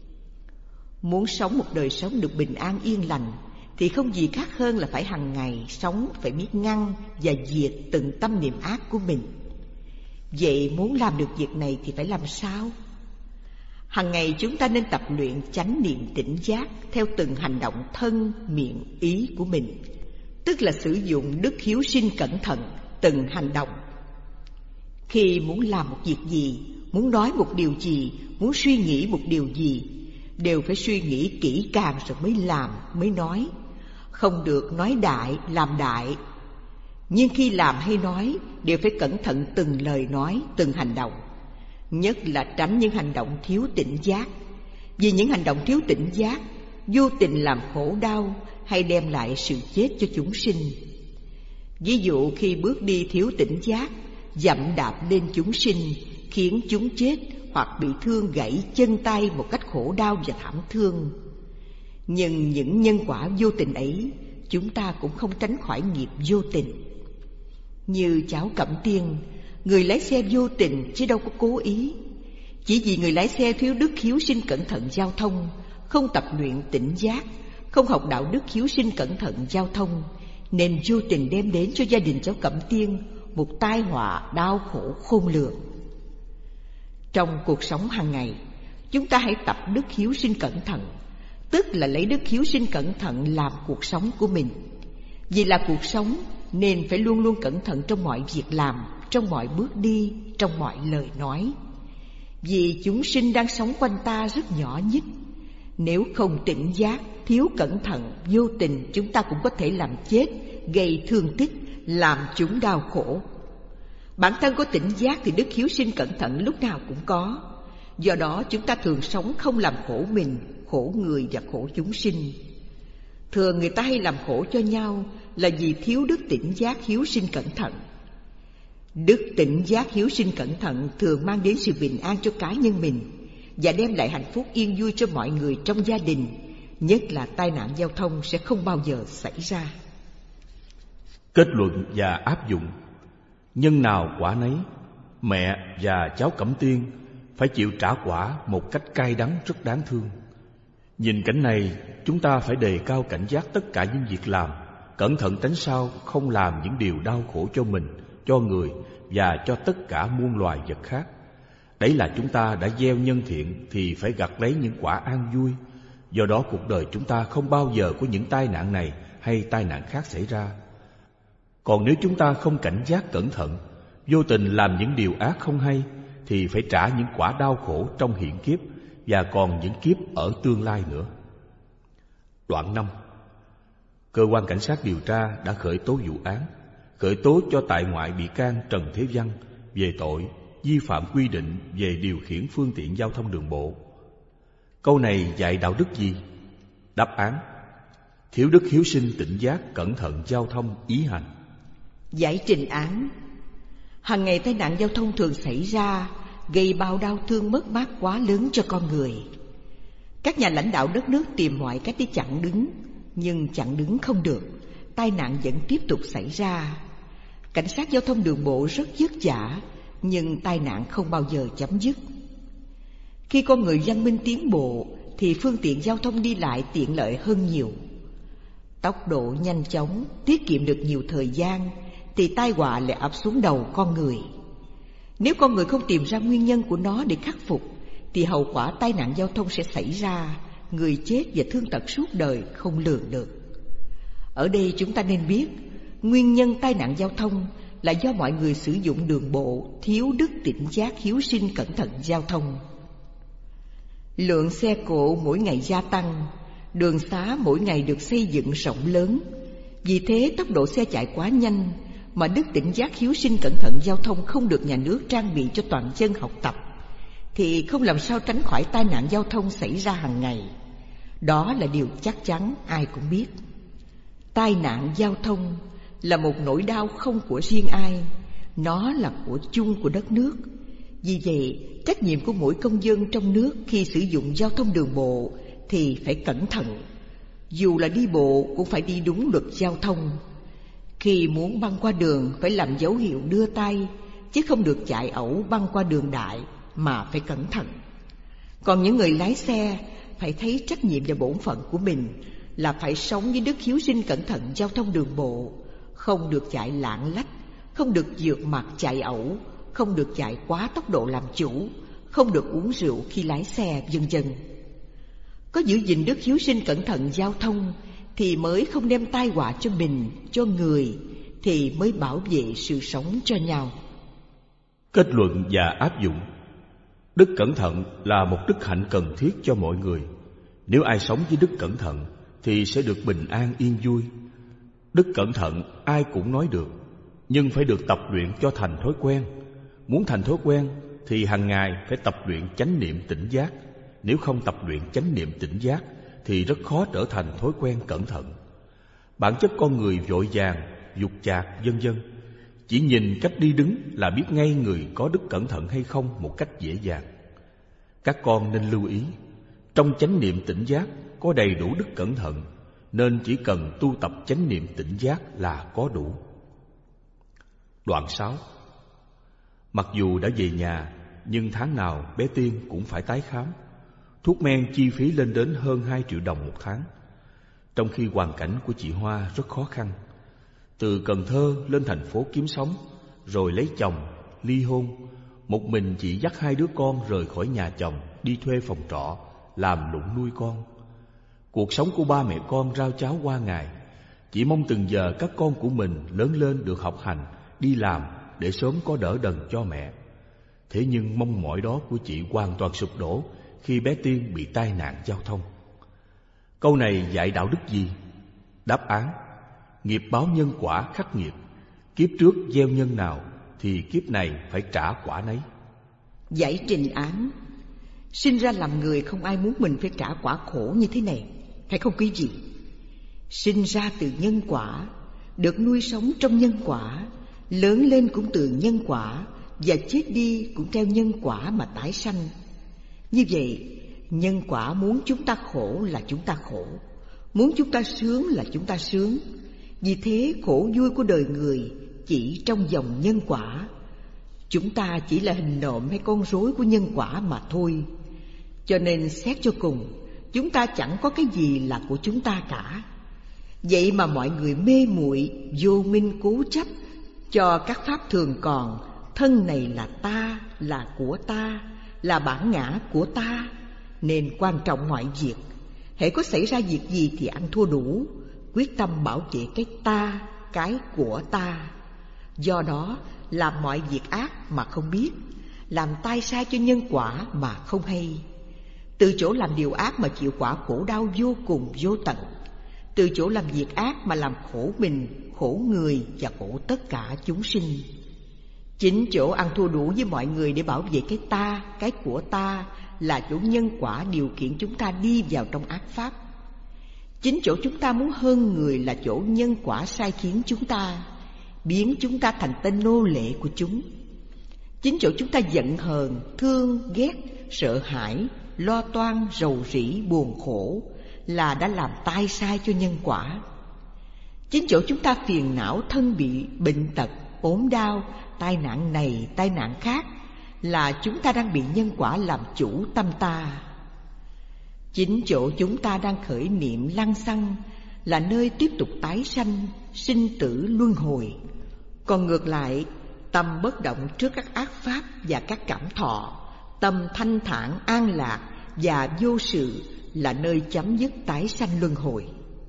Muốn sống một đời sống được bình an yên lành thì không gì khác hơn là phải hàng ngày sống phải biết ngăn và diệt từng tâm niệm ác của mình. Vậy muốn làm được việc này thì phải làm sao? Hàng ngày chúng ta nên tập luyện chánh niệm tỉnh giác theo từng hành động thân, miệng, ý của mình, tức là sử dụng đức hiếu sinh cẩn thận từng hành động. Khi muốn làm một việc gì, muốn nói một điều gì, muốn suy nghĩ một điều gì, đều phải suy nghĩ kỹ càng rồi mới làm, mới nói. Không được nói đại, làm đại. Nhưng khi làm hay nói, đều phải cẩn thận từng lời nói, từng hành động. Nhất là tránh những hành động thiếu tỉnh giác. Vì những hành động thiếu tỉnh giác vô tình làm khổ đau hay đem lại sự chết cho chúng sinh. Ví dụ khi bước đi thiếu tỉnh giác, dẫm đạp lên chúng sinh, khiến chúng chết hoặc bị thương gãy chân tay một cách khổ đau và thảm thương. Nhưng những nhân quả vô tình ấy, chúng ta cũng không tránh khỏi nghiệp vô tình. Như cháu Cẩm Tiên, người lái xe vô tình chứ đâu có cố ý. Chỉ vì người lái xe thiếu đức hiếu sinh cẩn thận giao thông, không tập luyện tỉnh giác, không học đạo đức hiếu sinh cẩn thận giao thông, nên vô tình đem đến cho gia đình cháu Cẩm Tiên một tai họa đau khổ khôn lường. Trong cuộc sống hàng ngày, chúng ta hãy tập đức hiếu sinh cẩn thận, tức là lấy đức hiếu sinh cẩn thận làm cuộc sống của mình. Vì là cuộc sống nên phải luôn luôn cẩn thận trong mọi việc làm, trong mọi bước đi, trong mọi lời nói. Vì chúng sinh đang sống quanh ta rất nhỏ nhít. Nếu không tỉnh giác, thiếu cẩn thận, vô tình chúng ta cũng có thể làm chết, gây thương tích, làm chúng đau khổ. Bản thân có tỉnh giác thì đức hiếu sinh cẩn thận lúc nào cũng có. Do đó chúng ta thường sống không làm khổ mình, khổ người và khổ chúng sinh. Thường người ta hay làm khổ cho nhau là vì thiếu đức tỉnh giác hiếu sinh cẩn thận. Đức tỉnh giác hiếu sinh cẩn thận thường mang đến sự bình an cho cá nhân mình và đem lại hạnh phúc yên vui cho mọi người trong gia đình. Nhất là tai nạn giao thông sẽ không bao giờ xảy ra. Kết luận và áp dụng. Nhân nào quả nấy, mẹ và cháu Cẩm Tiên phải chịu trả quả một cách cay đắng rất đáng thương. Nhìn cảnh này, chúng ta phải đề cao cảnh giác tất cả những việc làm, cẩn thận tránh sao không làm những điều đau khổ cho mình, cho người và cho tất cả muôn loài vật khác. Đấy là chúng ta đã gieo nhân thiện thì phải gặt lấy những quả an vui. Do đó cuộc đời chúng ta không bao giờ có những tai nạn này hay tai nạn khác xảy ra. Còn nếu chúng ta không cảnh giác cẩn thận, vô tình làm những điều ác không hay, thì phải trả những quả đau khổ trong hiện kiếp và còn những kiếp ở tương lai nữa. Đoạn năm. Cơ quan cảnh sát điều tra đã khởi tố vụ án, khởi tố cho tại ngoại bị can Trần Thế Văn về tội vi phạm quy định về điều khiển phương tiện giao thông đường bộ. Câu này dạy đạo đức gì? Đáp án: thiếu đức hiếu sinh tỉnh giác cẩn thận giao thông ý hành. Giải trình án: hàng ngày tai nạn giao thông thường xảy ra, gây bao đau thương mất mát quá lớn cho con người. Các nhà lãnh đạo đất nước tìm mọi cách để chặn đứng, nhưng chặn đứng không được, tai nạn vẫn tiếp tục xảy ra. Cảnh sát giao thông đường bộ rất vất vả, nhưng tai nạn không bao giờ chấm dứt. Khi con người văn minh tiến bộ thì phương tiện giao thông đi lại tiện lợi hơn nhiều. Tốc độ nhanh chóng, tiết kiệm được nhiều thời gian, thì tai họa lại ập xuống đầu con người. Nếu con người không tìm ra nguyên nhân của nó để khắc phục, thì hậu quả tai nạn giao thông sẽ xảy ra, người chết và thương tật suốt đời không lường được. Ở đây chúng ta nên biết, nguyên nhân tai nạn giao thông là do mọi người sử dụng đường bộ thiếu đức tỉnh giác hiếu sinh cẩn thận giao thông. Lượng xe cộ mỗi ngày gia tăng, đường xá mỗi ngày được xây dựng rộng lớn. Vì thế tốc độ xe chạy quá nhanh, mà đức tỉnh giác hiếu sinh cẩn thận giao thông không được nhà nước trang bị cho toàn dân học tập, thì không làm sao tránh khỏi tai nạn giao thông xảy ra hàng ngày. Đó là điều chắc chắn ai cũng biết. Tai nạn giao thông là một nỗi đau không của riêng ai, Nó là của chung của đất nước. Vì vậy, trách nhiệm của mỗi công dân trong nước khi sử dụng giao thông đường bộ thì phải cẩn thận. Dù là đi bộ cũng phải đi đúng luật giao thông. Khi muốn băng qua đường phải làm dấu hiệu đưa tay, chứ không được chạy ẩu băng qua đường đại, mà phải cẩn thận. Còn những người lái xe phải thấy trách nhiệm và bổn phận của mình là phải sống với đức hiếu sinh cẩn thận giao thông đường bộ, không được chạy lạng lách, không được vượt mặt chạy ẩu, không được chạy quá tốc độ làm chủ, không được uống rượu khi lái xe, vân vân. Có giữ gìn đức hiếu sinh cẩn thận giao thông thì mới không đem tai họa cho mình, cho người, thì mới bảo vệ sự sống cho nhau. Kết luận và áp dụng. Đức cẩn thận là một đức hạnh cần thiết cho mọi người. Nếu ai sống với đức cẩn thận thì sẽ được bình an yên vui. Đức cẩn thận ai cũng nói được, nhưng phải được tập luyện cho thành thói quen. Muốn thành thói quen thì hàng ngày phải tập luyện chánh niệm tỉnh giác. Nếu không tập luyện chánh niệm tỉnh giác thì rất khó trở thành thói quen cẩn thận. Bản chất con người vội vàng, dục chạc, vân vân. Chỉ nhìn cách đi đứng là biết ngay người có đức cẩn thận hay không một cách dễ dàng. Các con nên lưu ý, trong chánh niệm tỉnh giác có đầy đủ đức cẩn thận, nên chỉ cần tu tập chánh niệm tỉnh giác là có đủ. Đoạn sáu. Mặc dù đã về nhà, nhưng tháng nào bé Tiên cũng phải tái khám. Thuốc men chi phí lên đến hơn hai triệu đồng một tháng, trong khi hoàn cảnh của chị Hoa rất khó khăn. Từ Cần Thơ lên thành phố kiếm sống, rồi lấy chồng, ly hôn. Một mình chị dắt hai đứa con rời khỏi nhà chồng, đi thuê phòng trọ, làm lụng nuôi con. Cuộc sống của ba mẹ con rau cháo qua ngày. Chị mong từng giờ các con của mình lớn lên được học hành, đi làm để sớm có đỡ đần cho mẹ. Thế nhưng mong mỏi đó của chị hoàn toàn sụp đổ khi bé Tiên bị tai nạn giao thông. Câu này dạy đạo đức gì? Đáp án: nghiệp báo nhân quả khắc nghiệt. Kiếp trước gieo nhân nào thì kiếp này phải trả quả nấy. Giải trình án: sinh ra làm người không ai muốn mình phải trả quả khổ như thế này, phải không quý vị? Sinh ra từ nhân quả, được nuôi sống trong nhân quả, lớn lên cũng từ nhân quả, và chết đi cũng theo nhân quả mà tái sanh. Như vậy, nhân quả muốn chúng ta khổ là chúng ta khổ, muốn chúng ta sướng là chúng ta sướng. Vì thế khổ vui của đời người chỉ trong dòng nhân quả. Chúng ta chỉ là hình nộm hay con rối của nhân quả mà thôi. Cho nên xét cho cùng, chúng ta chẳng có cái gì là của chúng ta cả. Vậy mà mọi người mê muội, vô minh cố chấp cho các pháp thường còn, thân này là ta, là của ta, là bản ngã của ta, nên quan trọng mọi việc. Hễ có xảy ra việc gì thì ăn thua đủ, quyết tâm bảo vệ cái ta, cái của ta. Do đó làm mọi việc ác mà không biết, làm tai sai cho nhân quả mà không hay. Từ chỗ làm điều ác mà chịu quả khổ đau vô cùng vô tận. Từ chỗ làm việc ác mà làm khổ mình, khổ người và khổ tất cả chúng sinh. Chính chỗ ăn thua đủ với mọi người để bảo vệ cái ta, cái của ta là chỗ nhân quả điều khiển chúng ta đi vào trong ác pháp. Chính chỗ chúng ta muốn hơn người là chỗ nhân quả sai khiến chúng ta, biến chúng ta thành tên nô lệ của chúng. Chính chỗ chúng ta giận hờn, thương, ghét, sợ hãi, lo toan, rầu rĩ, buồn khổ là đã làm tai sai cho nhân quả. Chính chỗ chúng ta phiền não, thân bị bệnh tật, ốm đau, tai nạn này, tai nạn khác là chúng ta đang bị nhân quả làm chủ tâm ta. Chính chỗ chúng ta đang khởi niệm lăng xăng là nơi tiếp tục tái sanh, sinh tử luân hồi. Còn ngược lại, tâm bất động trước các ác pháp và các cảm thọ, tâm thanh thản an lạc và vô sự là nơi chấm dứt tái sanh luân hồi.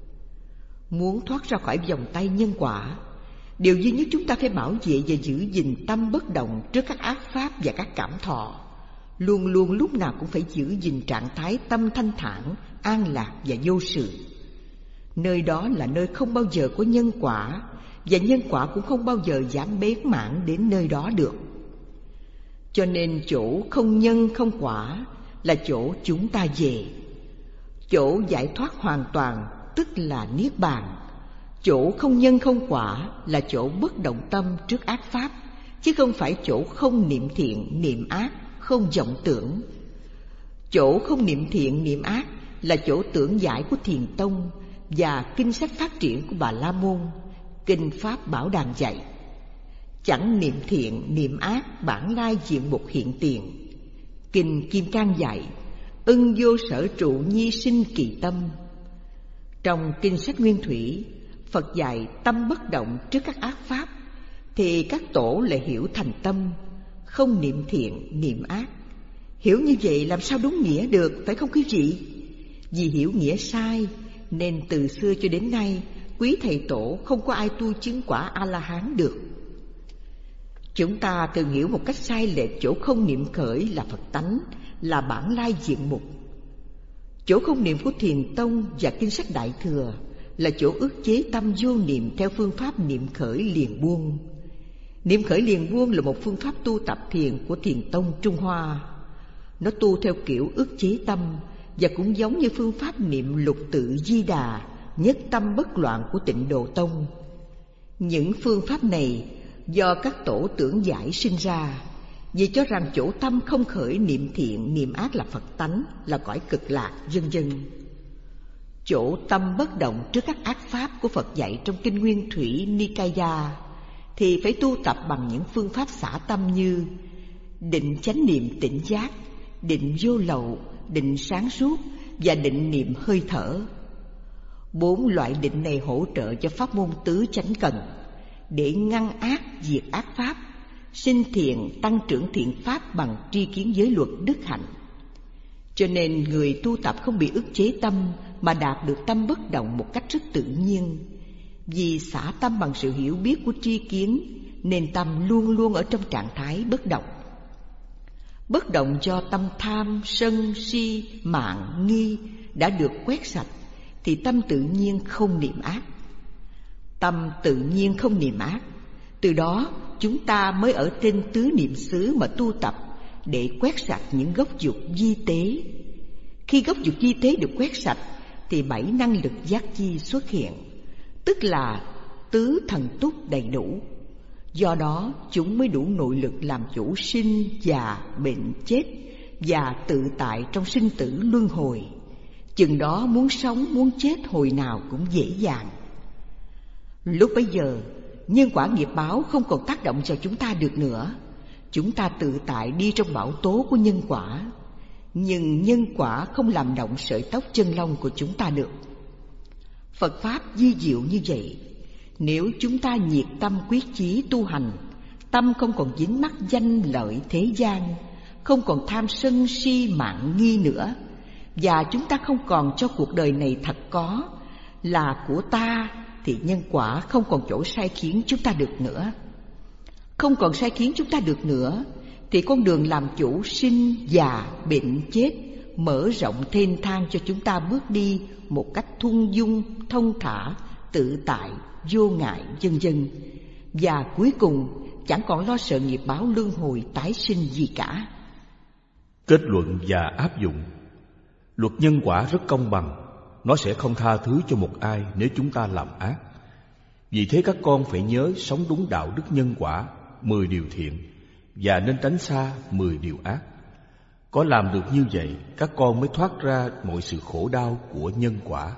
Muốn thoát ra khỏi vòng tay nhân quả, điều duy nhất chúng ta phải bảo vệ và giữ gìn tâm bất động trước các ác pháp và các cảm thọ. Luôn luôn lúc nào cũng phải giữ gìn trạng thái tâm thanh thản, an lạc và vô sự. Nơi đó là nơi không bao giờ có nhân quả, và nhân quả cũng không bao giờ dám bén mảng đến nơi đó được. Cho nên chỗ không nhân không quả là chỗ chúng ta về. Chỗ giải thoát hoàn toàn tức là Niết Bàn. Chỗ không nhân không quả là chỗ bất động tâm trước ác pháp, chứ không phải chỗ không niệm thiện, niệm ác, không vọng tưởng. Chỗ không niệm thiện, niệm ác là chỗ tưởng giải của Thiền Tông và kinh sách phát triển của Bà La Môn, kinh Pháp Bảo Đàn dạy. Chẳng niệm thiện, niệm ác, bản lai diện mục hiện tiền. Kinh Kim Cang dạy, ưng vô sở trụ nhi sinh kỳ tâm. Trong kinh sách Nguyên Thủy, Phật dạy tâm bất động trước các ác pháp, thì các tổ lại hiểu thành tâm, không niệm thiện, niệm ác. Hiểu như vậy làm sao đúng nghĩa được, phải không quý vị? Vì hiểu nghĩa sai, nên từ xưa cho đến nay, quý thầy tổ không có ai tu chứng quả A-la-hán được. Chúng ta thường hiểu một cách sai lệch chỗ không niệm khởi là Phật tánh, là bản lai diện mục. Chỗ không niệm của Thiền Tông và kinh sách Đại Thừa là chỗ ức chế tâm vô niệm theo phương pháp niệm khởi liền buông. Niệm khởi liền buông là một phương pháp tu tập thiền của Thiền Tông Trung Hoa. Nó tu theo kiểu ức chế tâm và cũng giống như phương pháp niệm lục tự Di Đà, nhất tâm bất loạn của Tịnh Độ Tông. Những phương pháp này do các tổ tưởng giải sinh ra, vì cho rằng chỗ tâm không khởi niệm thiện, niệm ác là Phật tánh, là cõi cực lạc, vân vân. Chỗ tâm bất động trước các ác pháp của Phật dạy trong kinh Nguyên Thủy Nikaya thì phải tu tập bằng những phương pháp xả tâm như định chánh niệm tỉnh giác, định vô lậu, định sáng suốt và định niệm hơi thở. Bốn loại định này hỗ trợ cho pháp môn tứ chánh cần để ngăn ác, diệt ác pháp, sinh thiện, tăng trưởng thiện pháp bằng tri kiến giới luật đức hạnh. Cho nên người tu tập không bị ức chế tâm mà đạt được tâm bất động một cách rất tự nhiên. Vì xả tâm bằng sự hiểu biết của tri kiến nên tâm luôn luôn ở trong trạng thái bất động. Bất động do tâm tham, sân, si, mạn, nghi đã được quét sạch thì tâm tự nhiên không niệm ác. Tâm tự nhiên không niệm ác, từ đó chúng ta mới ở trên tứ niệm xứ mà tu tập để quét sạch những gốc dục vi tế. Khi gốc dục vi tế được quét sạch thì bảy năng lực giác chi xuất hiện, tức là tứ thần túc đầy đủ. Do đó chúng mới đủ nội lực làm chủ sinh, già, bệnh, chết và tự tại trong sinh tử luân hồi. Chừng đó muốn sống, muốn chết hồi nào cũng dễ dàng. Lúc bấy giờ, nhân quả nghiệp báo không còn tác động vào chúng ta được nữa. Chúng ta tự tại đi trong bão tố của nhân quả. Nhưng nhân quả không làm động sợi tóc chân lông của chúng ta được. Phật Pháp di diệu như vậy. Nếu chúng ta nhiệt tâm quyết chí tu hành, tâm không còn dính mắc danh lợi thế gian, không còn tham sân si mạn nghi nữa, và chúng ta không còn cho cuộc đời này thật có là của ta, thì nhân quả không còn chỗ sai khiến chúng ta được nữa. Không còn sai khiến chúng ta được nữa thì con đường làm chủ sinh, già, bệnh, chết mở rộng thênh thang cho chúng ta bước đi một cách thung dung, thông thả, tự tại, vô ngại, vân vân. Và cuối cùng chẳng còn lo sợ nghiệp báo luân hồi tái sinh gì cả. Kết luận và áp dụng. Luật nhân quả rất công bằng. Nó sẽ không tha thứ cho một ai nếu chúng ta làm ác. Vì thế các con phải nhớ sống đúng đạo đức nhân quả, mười điều thiện, và nên tránh xa mười điều ác. Có làm được như vậy, các con mới thoát ra mọi sự khổ đau của nhân quả.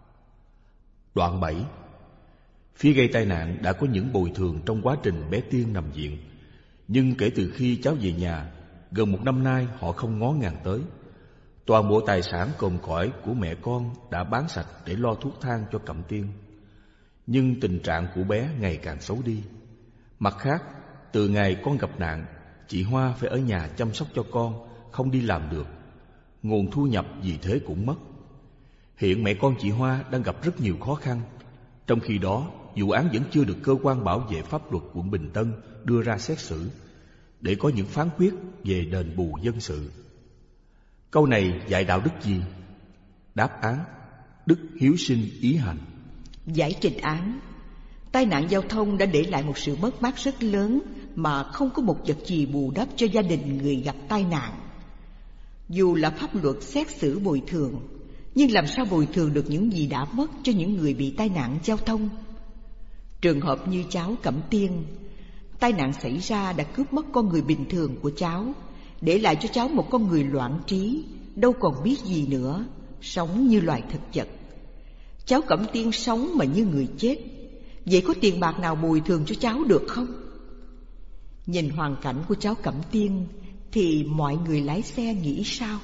Đoạn bảy. Phía gây tai nạn đã có những bồi thường trong quá trình bé Tiên nằm viện. Nhưng kể từ khi cháu về nhà, gần một năm nay họ không ngó ngàng tới. Toàn bộ tài sản cồn cõi của mẹ con đã bán sạch để lo thuốc thang cho Cẩm Tiên. Nhưng tình trạng của bé ngày càng xấu đi. Mặt khác, từ ngày con gặp nạn, chị Hoa phải ở nhà chăm sóc cho con, không đi làm được. Nguồn thu nhập vì thế cũng mất. Hiện mẹ con chị Hoa đang gặp rất nhiều khó khăn. Trong khi đó, vụ án vẫn chưa được cơ quan bảo vệ pháp luật quận Bình Tân đưa ra xét xử để có những phán quyết về đền bù dân sự. Câu này dạy đạo đức gì? Đáp án: đức hiếu sinh ý hành. Giải trình án: tai nạn giao thông đã để lại một sự mất mát rất lớn mà không có một vật gì bù đắp cho gia đình người gặp tai nạn. Dù là pháp luật xét xử bồi thường, nhưng làm sao bồi thường được những gì đã mất cho những người bị tai nạn giao thông? Trường hợp như cháu Cẩm Tiên, tai nạn xảy ra đã cướp mất con người bình thường của cháu, để lại cho cháu một con người loạn trí, đâu còn biết gì nữa, sống như loài thực vật. Cháu Cẩm Tiên sống mà như người chết. Vậy có tiền bạc nào bồi thường cho cháu được không? Nhìn hoàn cảnh của cháu Cẩm Tiên thì mọi người lái xe nghĩ sao?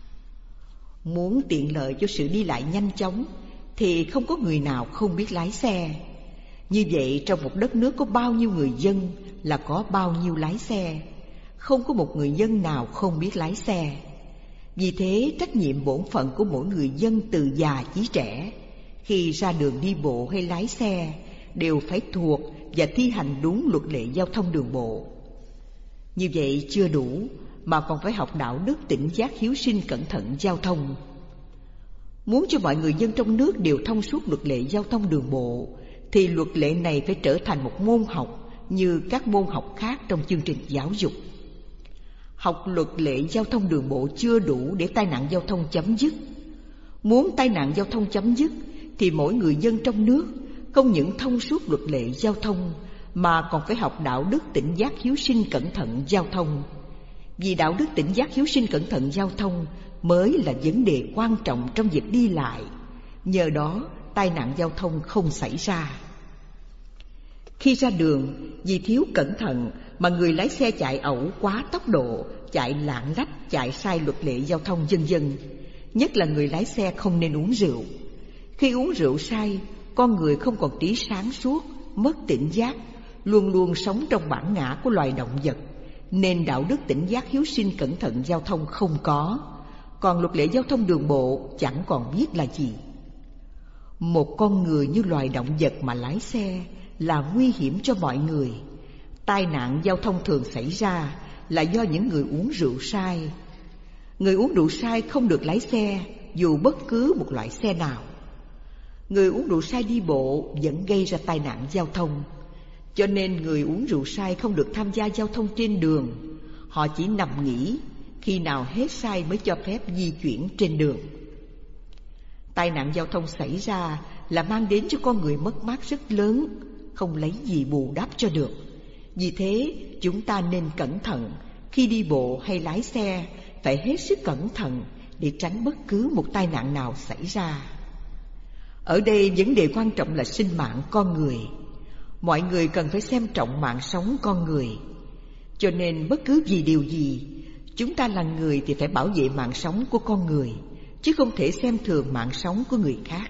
Muốn tiện lợi cho sự đi lại nhanh chóng thì không có người nào không biết lái xe. Như vậy trong một đất nước có bao nhiêu người dân là có bao nhiêu lái xe. Không có một người dân nào không biết lái xe. Vì thế trách nhiệm bổn phận của mỗi người dân từ già chí trẻ, khi ra đường đi bộ hay lái xe, đều phải thuộc và thi hành đúng luật lệ giao thông đường bộ. Như vậy chưa đủ, mà còn phải học đạo đức tỉnh giác hiếu sinh cẩn thận giao thông. Muốn cho mọi người dân trong nước đều thông suốt luật lệ giao thông đường bộ, thì luật lệ này phải trở thành một môn học như các môn học khác trong chương trình giáo dục. Học luật lệ giao thông đường bộ chưa đủ để tai nạn giao thông chấm dứt. Muốn tai nạn giao thông chấm dứt thì mỗi người dân trong nước không những thông suốt luật lệ giao thông mà còn phải học đạo đức tỉnh giác hiếu sinh cẩn thận giao thông. Vì đạo đức tỉnh giác hiếu sinh cẩn thận giao thông mới là vấn đề quan trọng trong việc đi lại. Nhờ đó tai nạn giao thông không xảy ra. Khi ra đường, vì thiếu cẩn thận mà người lái xe chạy ẩu quá tốc độ, chạy lạng lách, chạy sai luật lệ giao thông vân vân. Nhất là người lái xe không nên uống rượu. Khi uống rượu say, con người không còn trí sáng suốt, mất tỉnh giác, luôn luôn sống trong bản ngã của loài động vật, nên đạo đức tỉnh giác hiếu sinh cẩn thận giao thông không có. Còn luật lệ giao thông đường bộ chẳng còn biết là gì. Một con người như loài động vật mà lái xe là nguy hiểm cho mọi người. Tai nạn giao thông thường xảy ra là do những người uống rượu sai. Người uống rượu sai không được lái xe dù bất cứ một loại xe nào. Người uống rượu sai đi bộ vẫn gây ra tai nạn giao thông. Cho nên người uống rượu sai không được tham gia giao thông trên đường. Họ chỉ nằm nghỉ, khi nào hết say mới cho phép di chuyển trên đường. Tai nạn giao thông xảy ra là mang đến cho con người mất mát rất lớn, không lấy gì bù đắp cho được. Vì thế chúng ta nên cẩn thận. Khi đi bộ hay lái xe phải hết sức cẩn thận để tránh bất cứ một tai nạn nào xảy ra. Ở đây vấn đề quan trọng là sinh mạng con người. Mọi người cần phải xem trọng mạng sống con người. Cho nên bất cứ vì điều gì, chúng ta là người thì phải bảo vệ mạng sống của con người, chứ không thể xem thường mạng sống của người khác.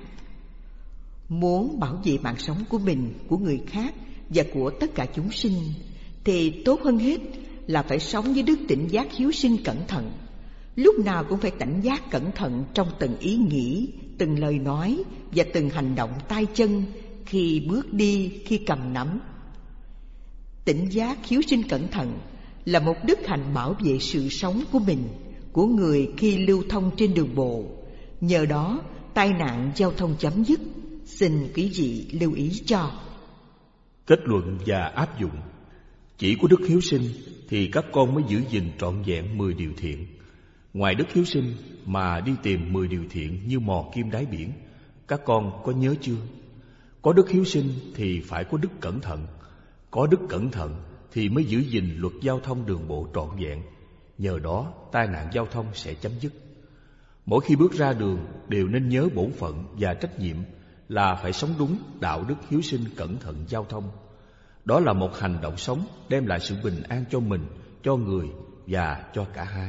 Muốn bảo vệ mạng sống của mình, của người khác và của tất cả chúng sinh, thì tốt hơn hết là phải sống với đức tỉnh giác hiếu sinh cẩn thận. Lúc nào cũng phải cảnh giác cẩn thận trong từng ý nghĩ, từng lời nói và từng hành động tay chân, khi bước đi, khi cầm nắm. Tỉnh giác hiếu sinh cẩn thận là một đức hạnh bảo vệ sự sống của mình, của người khi lưu thông trên đường bộ. Nhờ đó tai nạn giao thông chấm dứt. Xin quý vị lưu ý cho. Kết luận và áp dụng. Chỉ có đức hiếu sinh thì các con mới giữ gìn trọn vẹn mười điều thiện. Ngoài đức hiếu sinh mà đi tìm mười điều thiện như mò kim đáy biển, các con có nhớ chưa? Có đức hiếu sinh thì phải có đức cẩn thận. Có đức cẩn thận thì mới giữ gìn luật giao thông đường bộ trọn vẹn. Nhờ đó tai nạn giao thông sẽ chấm dứt. Mỗi khi bước ra đường đều nên nhớ bổn phận và trách nhiệm là phải sống đúng đạo đức hiếu sinh cẩn thận giao thông. Đó là một hành động sống đem lại sự bình an cho mình, cho người và cho cả hai.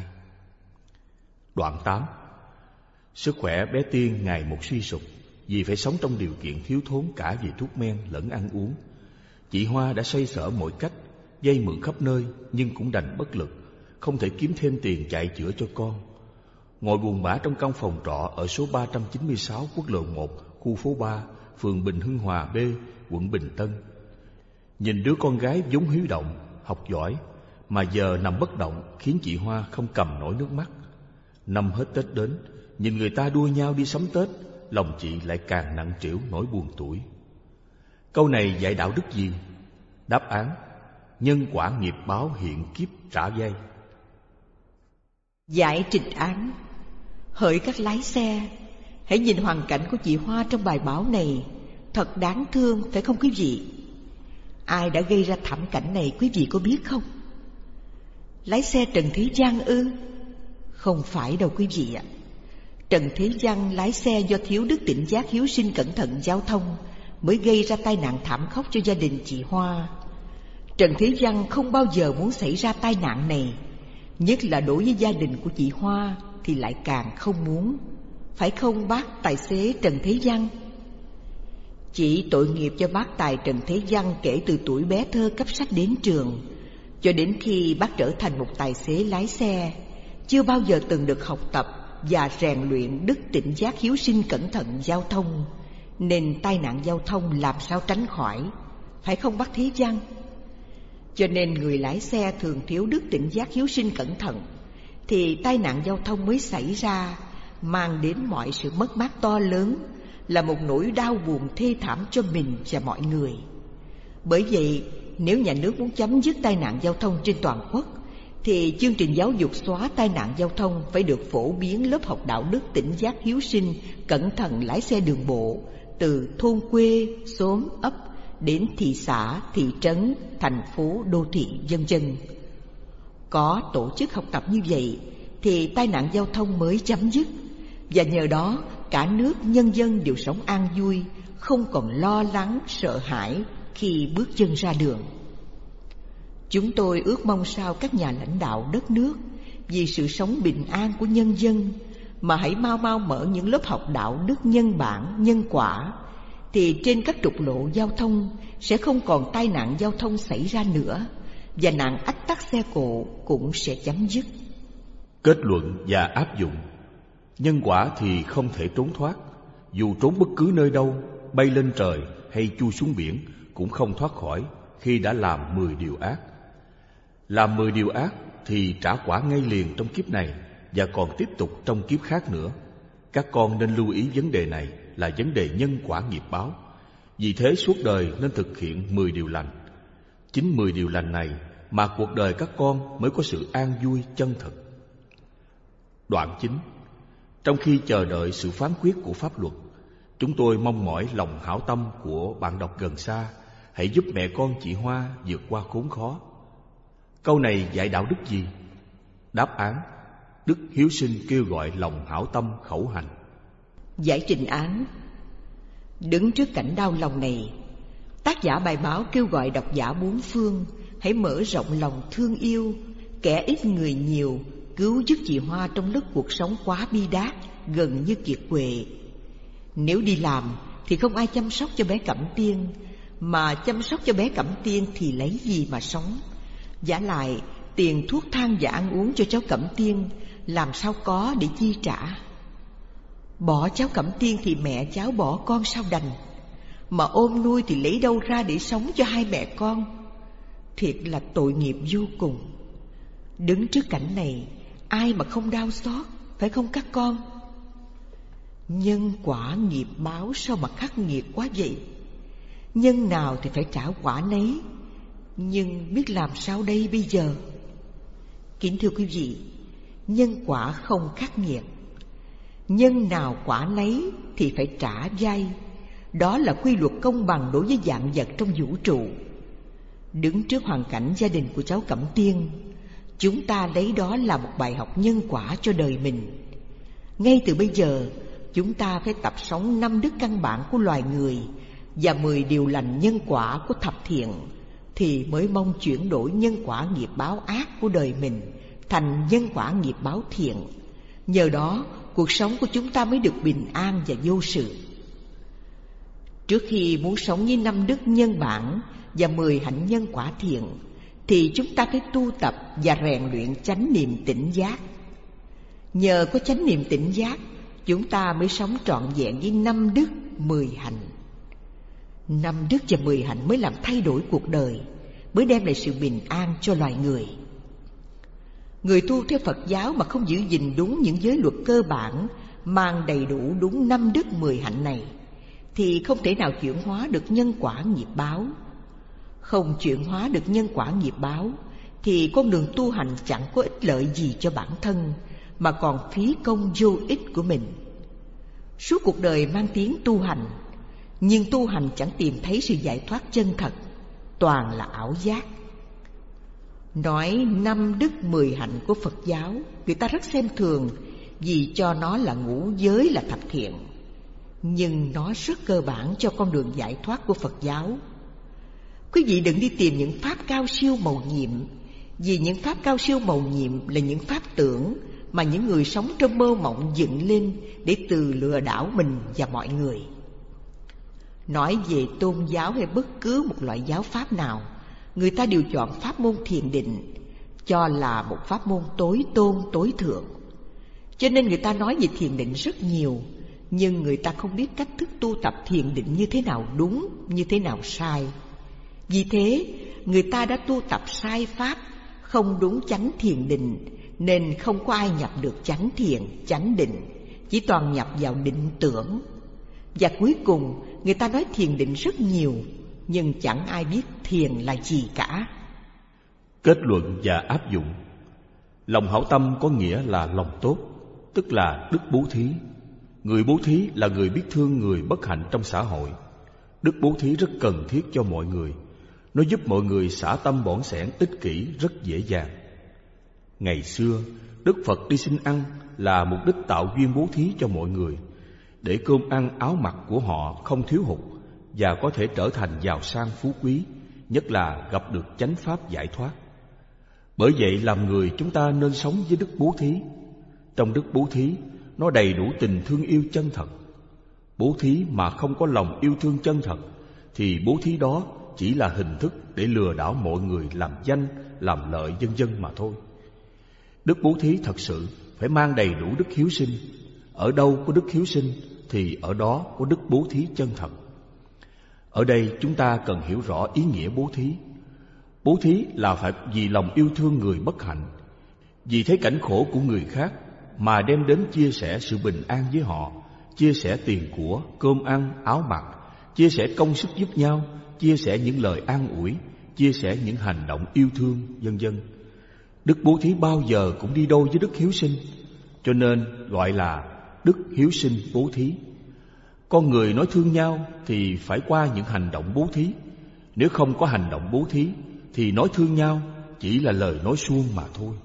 Đoạn tám. Sức khỏe bé Tiên ngày một suy sụp vì phải sống trong điều kiện thiếu thốn cả về thuốc men lẫn ăn uống. Chị Hoa đã xoay sở mọi cách, vay mượn khắp nơi nhưng cũng đành bất lực, không thể kiếm thêm tiền chạy chữa cho con. Ngồi buồn bã trong căn phòng trọ ở số ba trăm chín mươi sáu quốc lộ một, khu phố ba, phường Bình Hưng Hòa B, quận Bình Tân. Nhìn đứa con gái vốn hiếu động, học giỏi mà giờ nằm bất động khiến chị Hoa không cầm nổi nước mắt. Năm hết Tết đến, nhìn người ta đua nhau đi sắm Tết, lòng chị lại càng nặng trĩu nỗi buồn tủi. Câu này dạy đạo đức gì? Đáp án: nhân quả nghiệp báo hiện kiếp trả vay. Giải trịch án. Hỡi các lái xe, hãy nhìn hoàn cảnh của chị Hoa trong bài báo này, thật đáng thương phải không quý vị? Ai đã gây ra thảm cảnh này quý vị có biết không? Lái xe Trần Thế Giang ư? Không phải đâu quý vị ạ. Trần Thế Giang lái xe do thiếu đức tỉnh giác hiếu sinh cẩn thận giao thông mới gây ra tai nạn thảm khốc cho gia đình chị Hoa. Trần Thế Giang không bao giờ muốn xảy ra tai nạn này, nhất là đối với gia đình của chị Hoa thì lại càng không muốn. Phải không bác tài xế Trần Thế Giang? Chỉ tội nghiệp cho bác tài Trần Thế Giang kể từ tuổi bé thơ cấp sách đến trường, cho đến khi bác trở thành một tài xế lái xe, chưa bao giờ từng được học tập và rèn luyện đức tỉnh giác hiếu sinh cẩn thận giao thông, nên tai nạn giao thông làm sao tránh khỏi. Phải không bác Thế Giang? Cho nên người lái xe thường thiếu đức tỉnh giác hiếu sinh cẩn thận, thì tai nạn giao thông mới xảy ra, mang đến mọi sự mất mát to lớn, là một nỗi đau buồn thê thảm cho mình và mọi người. Bởi vậy, nếu nhà nước muốn chấm dứt tai nạn giao thông trên toàn quốc, thì chương trình giáo dục xóa tai nạn giao thông phải được phổ biến lớp học đạo đức tỉnh giác hiếu sinh cẩn thận lái xe đường bộ, từ thôn quê, xóm, ấp đến thị xã, thị trấn, thành phố, đô thị, vân vân. Có tổ chức học tập như vậy thì tai nạn giao thông mới chấm dứt, và nhờ đó cả nước nhân dân đều sống an vui, không còn lo lắng, sợ hãi khi bước chân ra đường. Chúng tôi ước mong sao các nhà lãnh đạo đất nước, vì sự sống bình an của nhân dân, mà hãy mau mau mở những lớp học đạo đức nhân bản, nhân quả, thì trên các trục lộ giao thông sẽ không còn tai nạn giao thông xảy ra nữa, và nạn ách tắc xe cộ cũng sẽ chấm dứt. Kết luận và áp dụng. Nhân quả thì không thể trốn thoát. Dù trốn bất cứ nơi đâu, bay lên trời hay chui xuống biển, cũng không thoát khỏi khi đã làm mười điều ác. Làm mười điều ác thì trả quả ngay liền trong kiếp này, và còn tiếp tục trong kiếp khác nữa. Các con nên lưu ý vấn đề này là vấn đề nhân quả nghiệp báo. Vì thế suốt đời nên thực hiện mười điều lành. Chính mười điều lành này mà cuộc đời các con mới có sự an vui chân thực. Đoạn chính. Trong khi chờ đợi sự phán quyết của pháp luật, chúng tôi mong mỏi lòng hảo tâm của bạn đọc gần xa hãy giúp mẹ con chị Hoa vượt qua khốn khó. Câu này dạy đạo đức gì? Đáp án: đức hiếu sinh kêu gọi lòng hảo tâm khẩu hành. Giải trình án. Đứng trước cảnh đau lòng này, tác giả bài báo kêu gọi độc giả bốn phương hãy mở rộng lòng thương yêu, kẻ ít người nhiều, cứu giúp chị Hoa trong lúc cuộc sống quá bi đát, gần như kiệt quệ. Nếu đi làm thì không ai chăm sóc cho bé Cẩm Tiên, mà chăm sóc cho bé Cẩm Tiên thì lấy gì mà sống? Vả lại, tiền thuốc thang và ăn uống cho cháu Cẩm Tiên làm sao có để chi trả? Bỏ cháu Cẩm Tiên thì mẹ cháu bỏ con sao đành, mà ôm nuôi thì lấy đâu ra để sống cho hai mẹ con? Thiệt là tội nghiệp vô cùng. Đứng trước cảnh này, ai mà không đau xót, phải không các con? Nhân quả nghiệp báo sao mà khắc nghiệt quá vậy? Nhân nào thì phải trả quả nấy, nhưng biết làm sao đây bây giờ? Kính thưa quý vị, nhân quả không khắc nghiệt. Nhân nào quả nấy thì phải trả vay. Đó là quy luật công bằng đối với vạn vật trong vũ trụ. Đứng trước hoàn cảnh gia đình của cháu Cẩm Tiên, chúng ta lấy đó là một bài học nhân quả cho đời mình. Ngay từ bây giờ, chúng ta phải tập sống năm đức căn bản của loài người và mười điều lành nhân quả của thập thiện, thì mới mong chuyển đổi nhân quả nghiệp báo ác của đời mình thành nhân quả nghiệp báo thiện. Nhờ đó, cuộc sống của chúng ta mới được bình an và vô sự. Trước khi muốn sống với năm đức nhân bản và mười hạnh nhân quả thiện, thì chúng ta phải tu tập và rèn luyện chánh niệm tỉnh giác. Nhờ có chánh niệm tỉnh giác, chúng ta mới sống trọn vẹn với năm đức mười hạnh. Năm đức và mười hạnh mới làm thay đổi cuộc đời, mới đem lại sự bình an cho loài người. Người tu theo Phật giáo mà không giữ gìn đúng những giới luật cơ bản, mang đầy đủ đúng năm đức mười hạnh này, thì không thể nào chuyển hóa được nhân quả nghiệp báo. Không chuyển hóa được nhân quả nghiệp báo thì con đường tu hành chẳng có ích lợi gì cho bản thân, mà còn phí công vô ích của mình. Suốt cuộc đời mang tiếng tu hành, nhưng tu hành chẳng tìm thấy sự giải thoát chân thật. toàn là ảo giác. Nói năm đức mười hạnh của Phật giáo, người ta rất xem thường vì cho nó là ngũ giới là thập thiện. Nhưng nó rất cơ bản cho con đường giải thoát của Phật giáo. Quý vị đừng đi tìm những pháp cao siêu mầu nhiệm, vì những pháp cao siêu mầu nhiệm là những pháp tưởng mà những người sống trong mơ mộng dựng lên để từ lừa đảo mình và mọi người. Nói về tôn giáo hay bất cứ một loại giáo pháp nào, người ta đều chọn pháp môn thiền định, cho là một pháp môn tối tôn tối thượng. Cho nên người ta nói về thiền định rất nhiều, nhưng người ta không biết cách thức tu tập thiền định như thế nào đúng, như thế nào sai. Vì thế, người ta đã tu tập sai pháp, không đúng chánh thiền định, nên không có ai nhập được chánh thiền, chánh định, chỉ toàn nhập vào định tưởng. Và cuối cùng, người ta nói thiền định rất nhiều, nhưng chẳng ai biết thiền là gì cả. Kết luận và áp dụng. Lòng hảo tâm có nghĩa là lòng tốt, tức là đức bố thí. Người bố thí là người biết thương người bất hạnh trong xã hội. Đức bố thí rất cần thiết cho mọi người. Nó giúp mọi người xả tâm bỏn sẻn ích kỷ rất dễ dàng. Ngày xưa, Đức Phật đi xin ăn là mục đích tạo duyên bố thí cho mọi người, để cơm ăn áo mặc của họ không thiếu hụt và có thể trở thành giàu sang phú quý, nhất là gặp được chánh pháp giải thoát. Bởi vậy làm người chúng ta nên sống với đức bố thí. Trong đức bố thí, nó đầy đủ tình thương yêu chân thật. Bố thí mà không có lòng yêu thương chân thật thì bố thí đó chỉ là hình thức để lừa đảo mọi người làm danh, làm lợi vân vân mà thôi. Đức bố thí thật sự phải mang đầy đủ đức hiếu sinh. Ở đâu có đức hiếu sinh thì ở đó có đức bố thí chân thật. Ở đây chúng ta cần hiểu rõ ý nghĩa bố thí. Bố thí là phải vì lòng yêu thương người bất hạnh, vì thấy cảnh khổ của người khác mà đem đến chia sẻ sự bình an với họ, chia sẻ tiền của, cơm ăn, áo mặc, chia sẻ công sức giúp nhau, chia sẻ những lời an ủi, chia sẻ những hành động yêu thương, vân vân. Đức bố thí bao giờ cũng đi đôi với đức hiếu sinh, cho nên gọi là đức hiếu sinh bố thí. Con người nói thương nhau thì phải qua những hành động bố thí. Nếu không có hành động bố thí thì nói thương nhau chỉ là lời nói suông mà thôi.